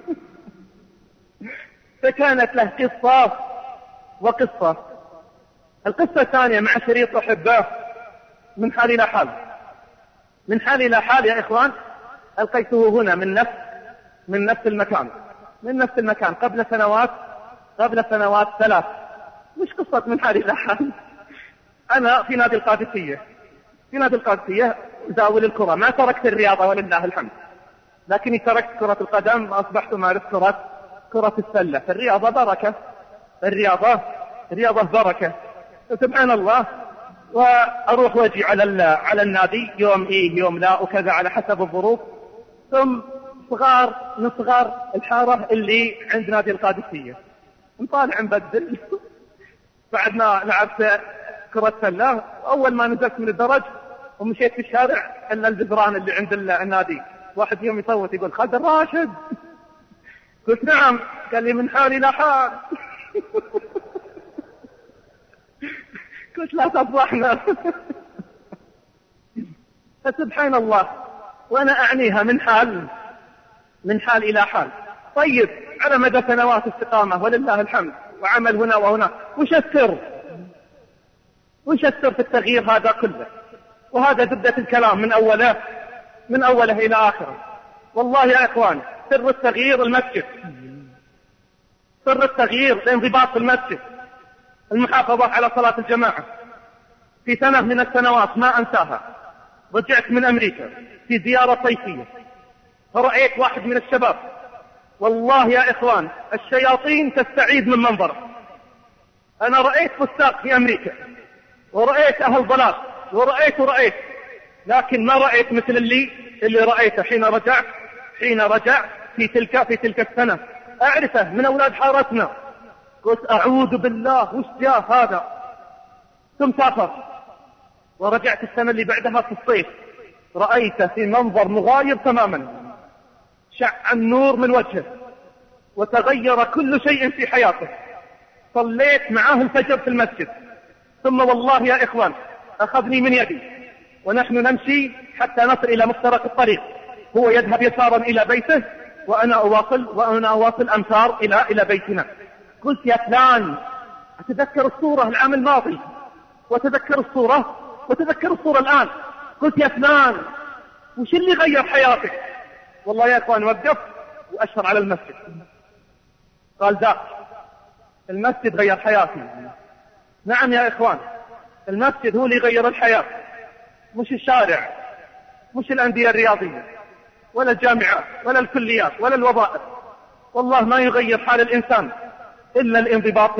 فكانت له قصة وقصة. القصة الثانية مع شريط أحبه من حال إلى حال يا إخوان. ألقيته هنا من نفس المكان قبل سنوات 3. مش قصة من حال إلى حال. أنا في نادي القادسية زاول الكرة. ما تركت الرياضة ولله الحمد، لكني تركت كرة القدم وأصبحت أمارس كرة السلة. فالرياضة بركة، الرياضة بركة. سبحان الله. وأروح واجي على النادي يوم يوم لا وكذا على حسب الظروف. ثم من صغار الحارة اللي عند نادي القادسية نطالع نبدل. بعد ما لعبت كرة سلة، أول ما نزلت من الدرج ومشيت في الشارع إلا الجدران اللي عند النادي واحد يوم يصوت يقول خالد الراشد. قلت نعم. قال لي من حال إلى حال. قلت لا تفضحنا. فسبحان الله. وأنا أعنيها من حال إلى حال. طيب على مدى سنوات استقامة ولله الحمد، وعمل هنا وهنا، وش السر في التغيير هذا كله؟ وهذا زبدة الكلام من أوله إلى آخره. والله يا إخوان سر التغيير المسجد، سر التغيير الانضباط في المسجد، المحافظة على صلاة الجماعة. في سنة من السنوات ما أنساها، رجعت من أمريكا في زيارة صيفية، فرأيت واحد من الشباب، والله يا إخوان الشياطين تستعيذ من منظره، أنا رأيت فساق في أمريكا، ورأيت أهل ضلال، ورأيت، لكن ما رأيت مثل اللي رأيته حين رجع في تلك السنة. أعرفه من أولاد حارتنا. قلت أعوذ بالله، وش جاء هذا؟ ثم سافر ورجعت السنة اللي بعدها في الصيف، رأيته في منظر مغاير تماما، شع النور من وجهه وتغير كل شيء في حياته. صليت معاه الفجر في المسجد، ثم والله يا إخوان أخذني من يدي ونحن نمشي حتى نصل إلى مفترق الطريق، هو يذهب يسارا إلى بيته وأنا أواصل أمتار إلى بيتنا. قلت يا فلان، أتذكر الصورة العام الماضي وتذكر الصورة الآن. قلت يا فلان، وش اللي غير حياتك؟ والله يا إخوان وقف وأشهر على المسجد، قال ذاك المسجد غير حياتي. نعم يا إخوان، المسجد هو اللي غير الحياة، مش الشارع، مش الأندية الرياضية ولا الجامعات ولا الكليات ولا الوظائف. والله ما يغير حال الإنسان إلا الانضباط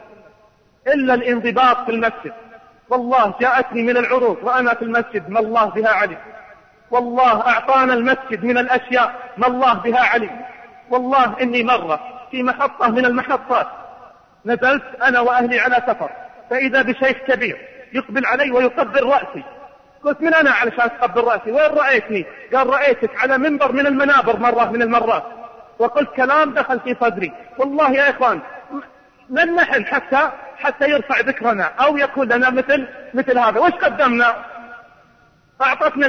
في المسجد. والله جاءتني من العروض وأنا في المسجد ما الله بها علي. والله أعطانا المسجد من الأشياء ما الله بها علي. والله إني مرة في محطة من المحطات نزلت أنا وأهلي على سفر، فإذا بشيخ كبير يقبل علي ويقبل رأسي. قلت من أنا علشان تقبل رأسي؟ وين رأيتني؟ قال رأيتك على منبر من المنابر مرة من المرات، وقلت كلام دخل في صدري. والله يا إخوان لن نحن حتى يرفع ذكرنا أو يكون لنا مثل هذا. وش قدمنا؟ أعطتنا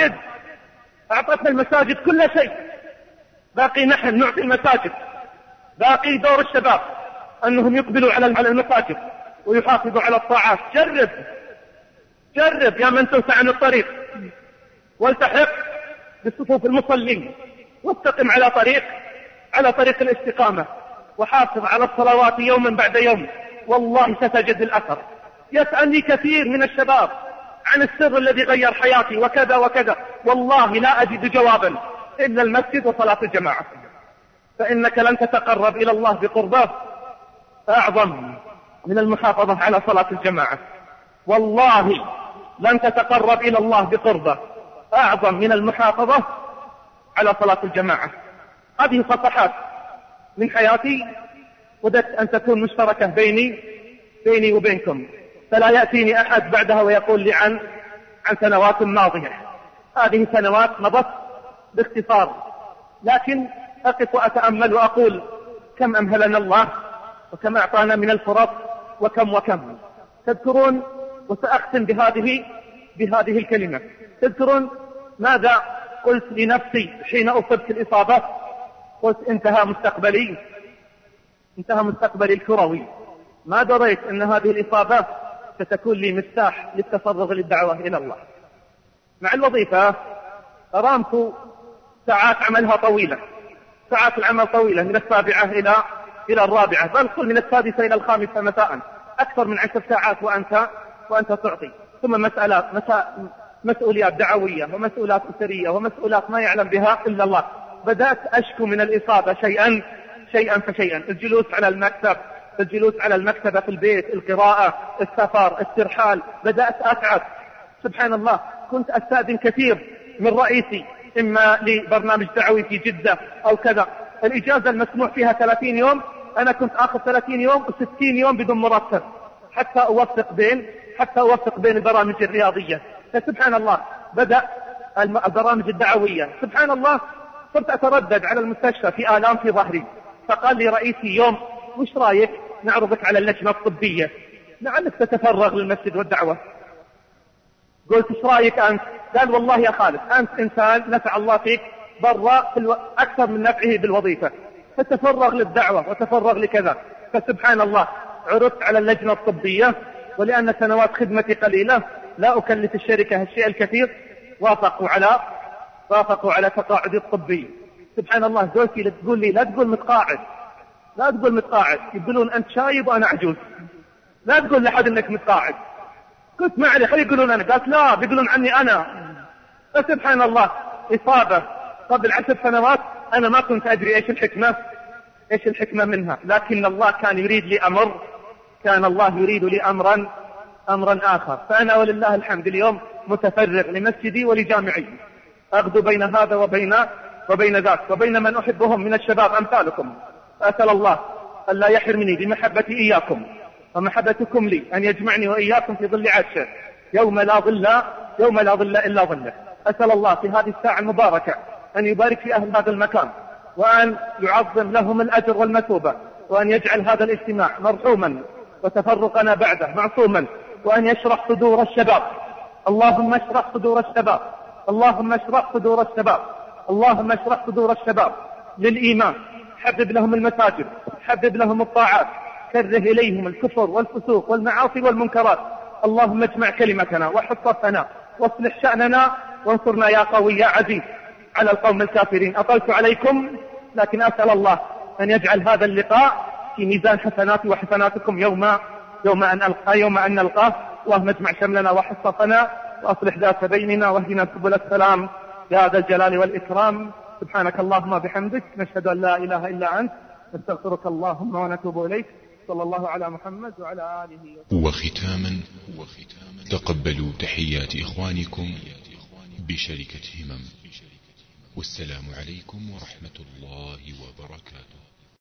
المساجد كل شيء، باقي نحن نعطي المساجد، باقي دور الشباب أنهم يقبلوا على المساجد ويحافظوا على الطاعات. جرب يا من تنسى عن الطريق، والتحق بصفوف المصلين، واستقم على طريق الاستقامة، وحافظ على الصلوات يوما بعد يوم، والله ستجد الأثر. يسألني كثير من الشباب عن السر الذي غير حياتي وكذا وكذا، والله لا أجد جوابا إلا المسجد وصلاة الجماعة. فإنك لن تتقرب إلى الله بقربه أعظم من المحافظة على صلاة الجماعة. والله لن تتقرب إلى الله بقربه أعظم من المحافظة على صلاة الجماعة. هذه صفحات من حياتي وددت أن تكون مشتركة بيني وبينكم، فلا يأتيني أحد بعدها ويقول لي عن سنوات ماضية. هذه سنوات مضت باختصار، لكن أقف وأتأمل وأقول كم أمهلنا الله وكم أعطانا من الفرص وكم. تذكرون، وسأختم بهذه الكلمة، تذكرون ماذا قلت لنفسي حين أصبت الإصابة؟ قلت انتهى مستقبلي الكروي. ما دريت أن هذه الإصابة ستكون لي مفتاح للتفرغ للدعوة إلى الله. مع الوظيفة أرامكو ساعات عملها طويلة، ساعات العمل طويلة من 7 إلى 4، بل قل من 6 إلى 5 مساء، أكثر من 10 ساعات وأنت تعطي. ثم مسؤوليات دعوية ومسؤوليات أسرية ومسؤوليات ما يعلم بها إلا الله. بدأت أشكو من الإصابة شيئا فشيئا، الجلوس على المكتبة في البيت، القراءة، السفر، الترحال. بدأت أتعب سبحان الله. كنت أستأذن كثير من رئيسي، إما لبرنامج دعوي في جدة أو كذا. الإجازة المسموح فيها 30 يوم، أنا كنت آخذ 30 يوم و60 يوم بدون مرتب حتى أوفق بين البرامج الرياضية. فسبحان الله بدأ البرامج الدعوية. سبحان الله صرت أتردد على المستشفى في آلام في ظهري، فقال لي رئيسي يوم وش رأيك نعرضك على اللجنة الطبية لعلك تتفرغ للمسجد والدعوة. قلت ايش رأيك أنت؟ قال والله يا خالد أنت إنسان نفع الله فيك برا أكثر من نفعه بالوظيفة، فتفرغ للدعوة وتفرغ لكذا. فسبحان الله عرضت على اللجنة الطبية، ولأن سنوات خدمتي قليلة لا أكلف الشركة الشيء الكثير، وافقوا على تقاعدي الطبي. سبحان الله زوجتي تقول لي لا تقول متقاعد، يقولون أنت شايب وأنا عجوز، لا تقول لحد أنك متقاعد. قلت ما علي خلي يقولون أنا. قالت لا بيقولون عني أنا. فسبحان الله إصابة قبل 10 سنوات أنا ما كنت أدري إيش الحكمة منها، لكن الله كان يريد لي أمر كان الله يريد لي أمرا آخر. فأنا ولله الحمد اليوم متفرغ لمسجدي ولجامعي، أغدو بين هذا وبين ذاك وبين من أحبهم من الشباب أمثالكم. أسأل الله ألا يحرمني بمحبتي إياكم ومحبتكم لي، أن يجمعني وإياكم في ظل عرشه يوم لا ظل إلا ظله. أسأل الله في هذه الساعة المباركة أن يبارك في أهل هذا المكان، وأن يعظم لهم الأجر والمثوبة، وأن يجعل هذا الاجتماع مرحوما وتفرقنا بعده معصوما، وأن يشرح صدور الشباب. اللهم اشرح صدور الشباب، اللهم اشرح صدور الشباب، اللهم اشرح صدور الشباب للإيمان. حبب لهم المساجد، حبب لهم الطاعات، كره إليهم الكفر والفسوق والمعاصي والمنكرات. اللهم اجمع كلمتنا وحط صفنا واصلح شأننا، وانصرنا يا قوي يا عزيز على القوم الكافرين. أطلت عليكم، لكن أسأل الله أن يجعل هذا اللقاء في ميزان حسناتي وحسناتكم يوم أن نلقاه. اللهم اجمع شملنا وحط صفنا وأصلح ذات بيننا واهدنا سبل السلام يا ذا الجلال والإكرام. سبحانك اللهم بحمدك، نشهد أن لا إله إلا أنت، نستغفرك اللهم ونتوب إليك. صلى الله على محمد وعلى آله. وختاما تقبلوا تحيات إخوانكم بشركة همم، والسلام عليكم ورحمة الله وبركاته.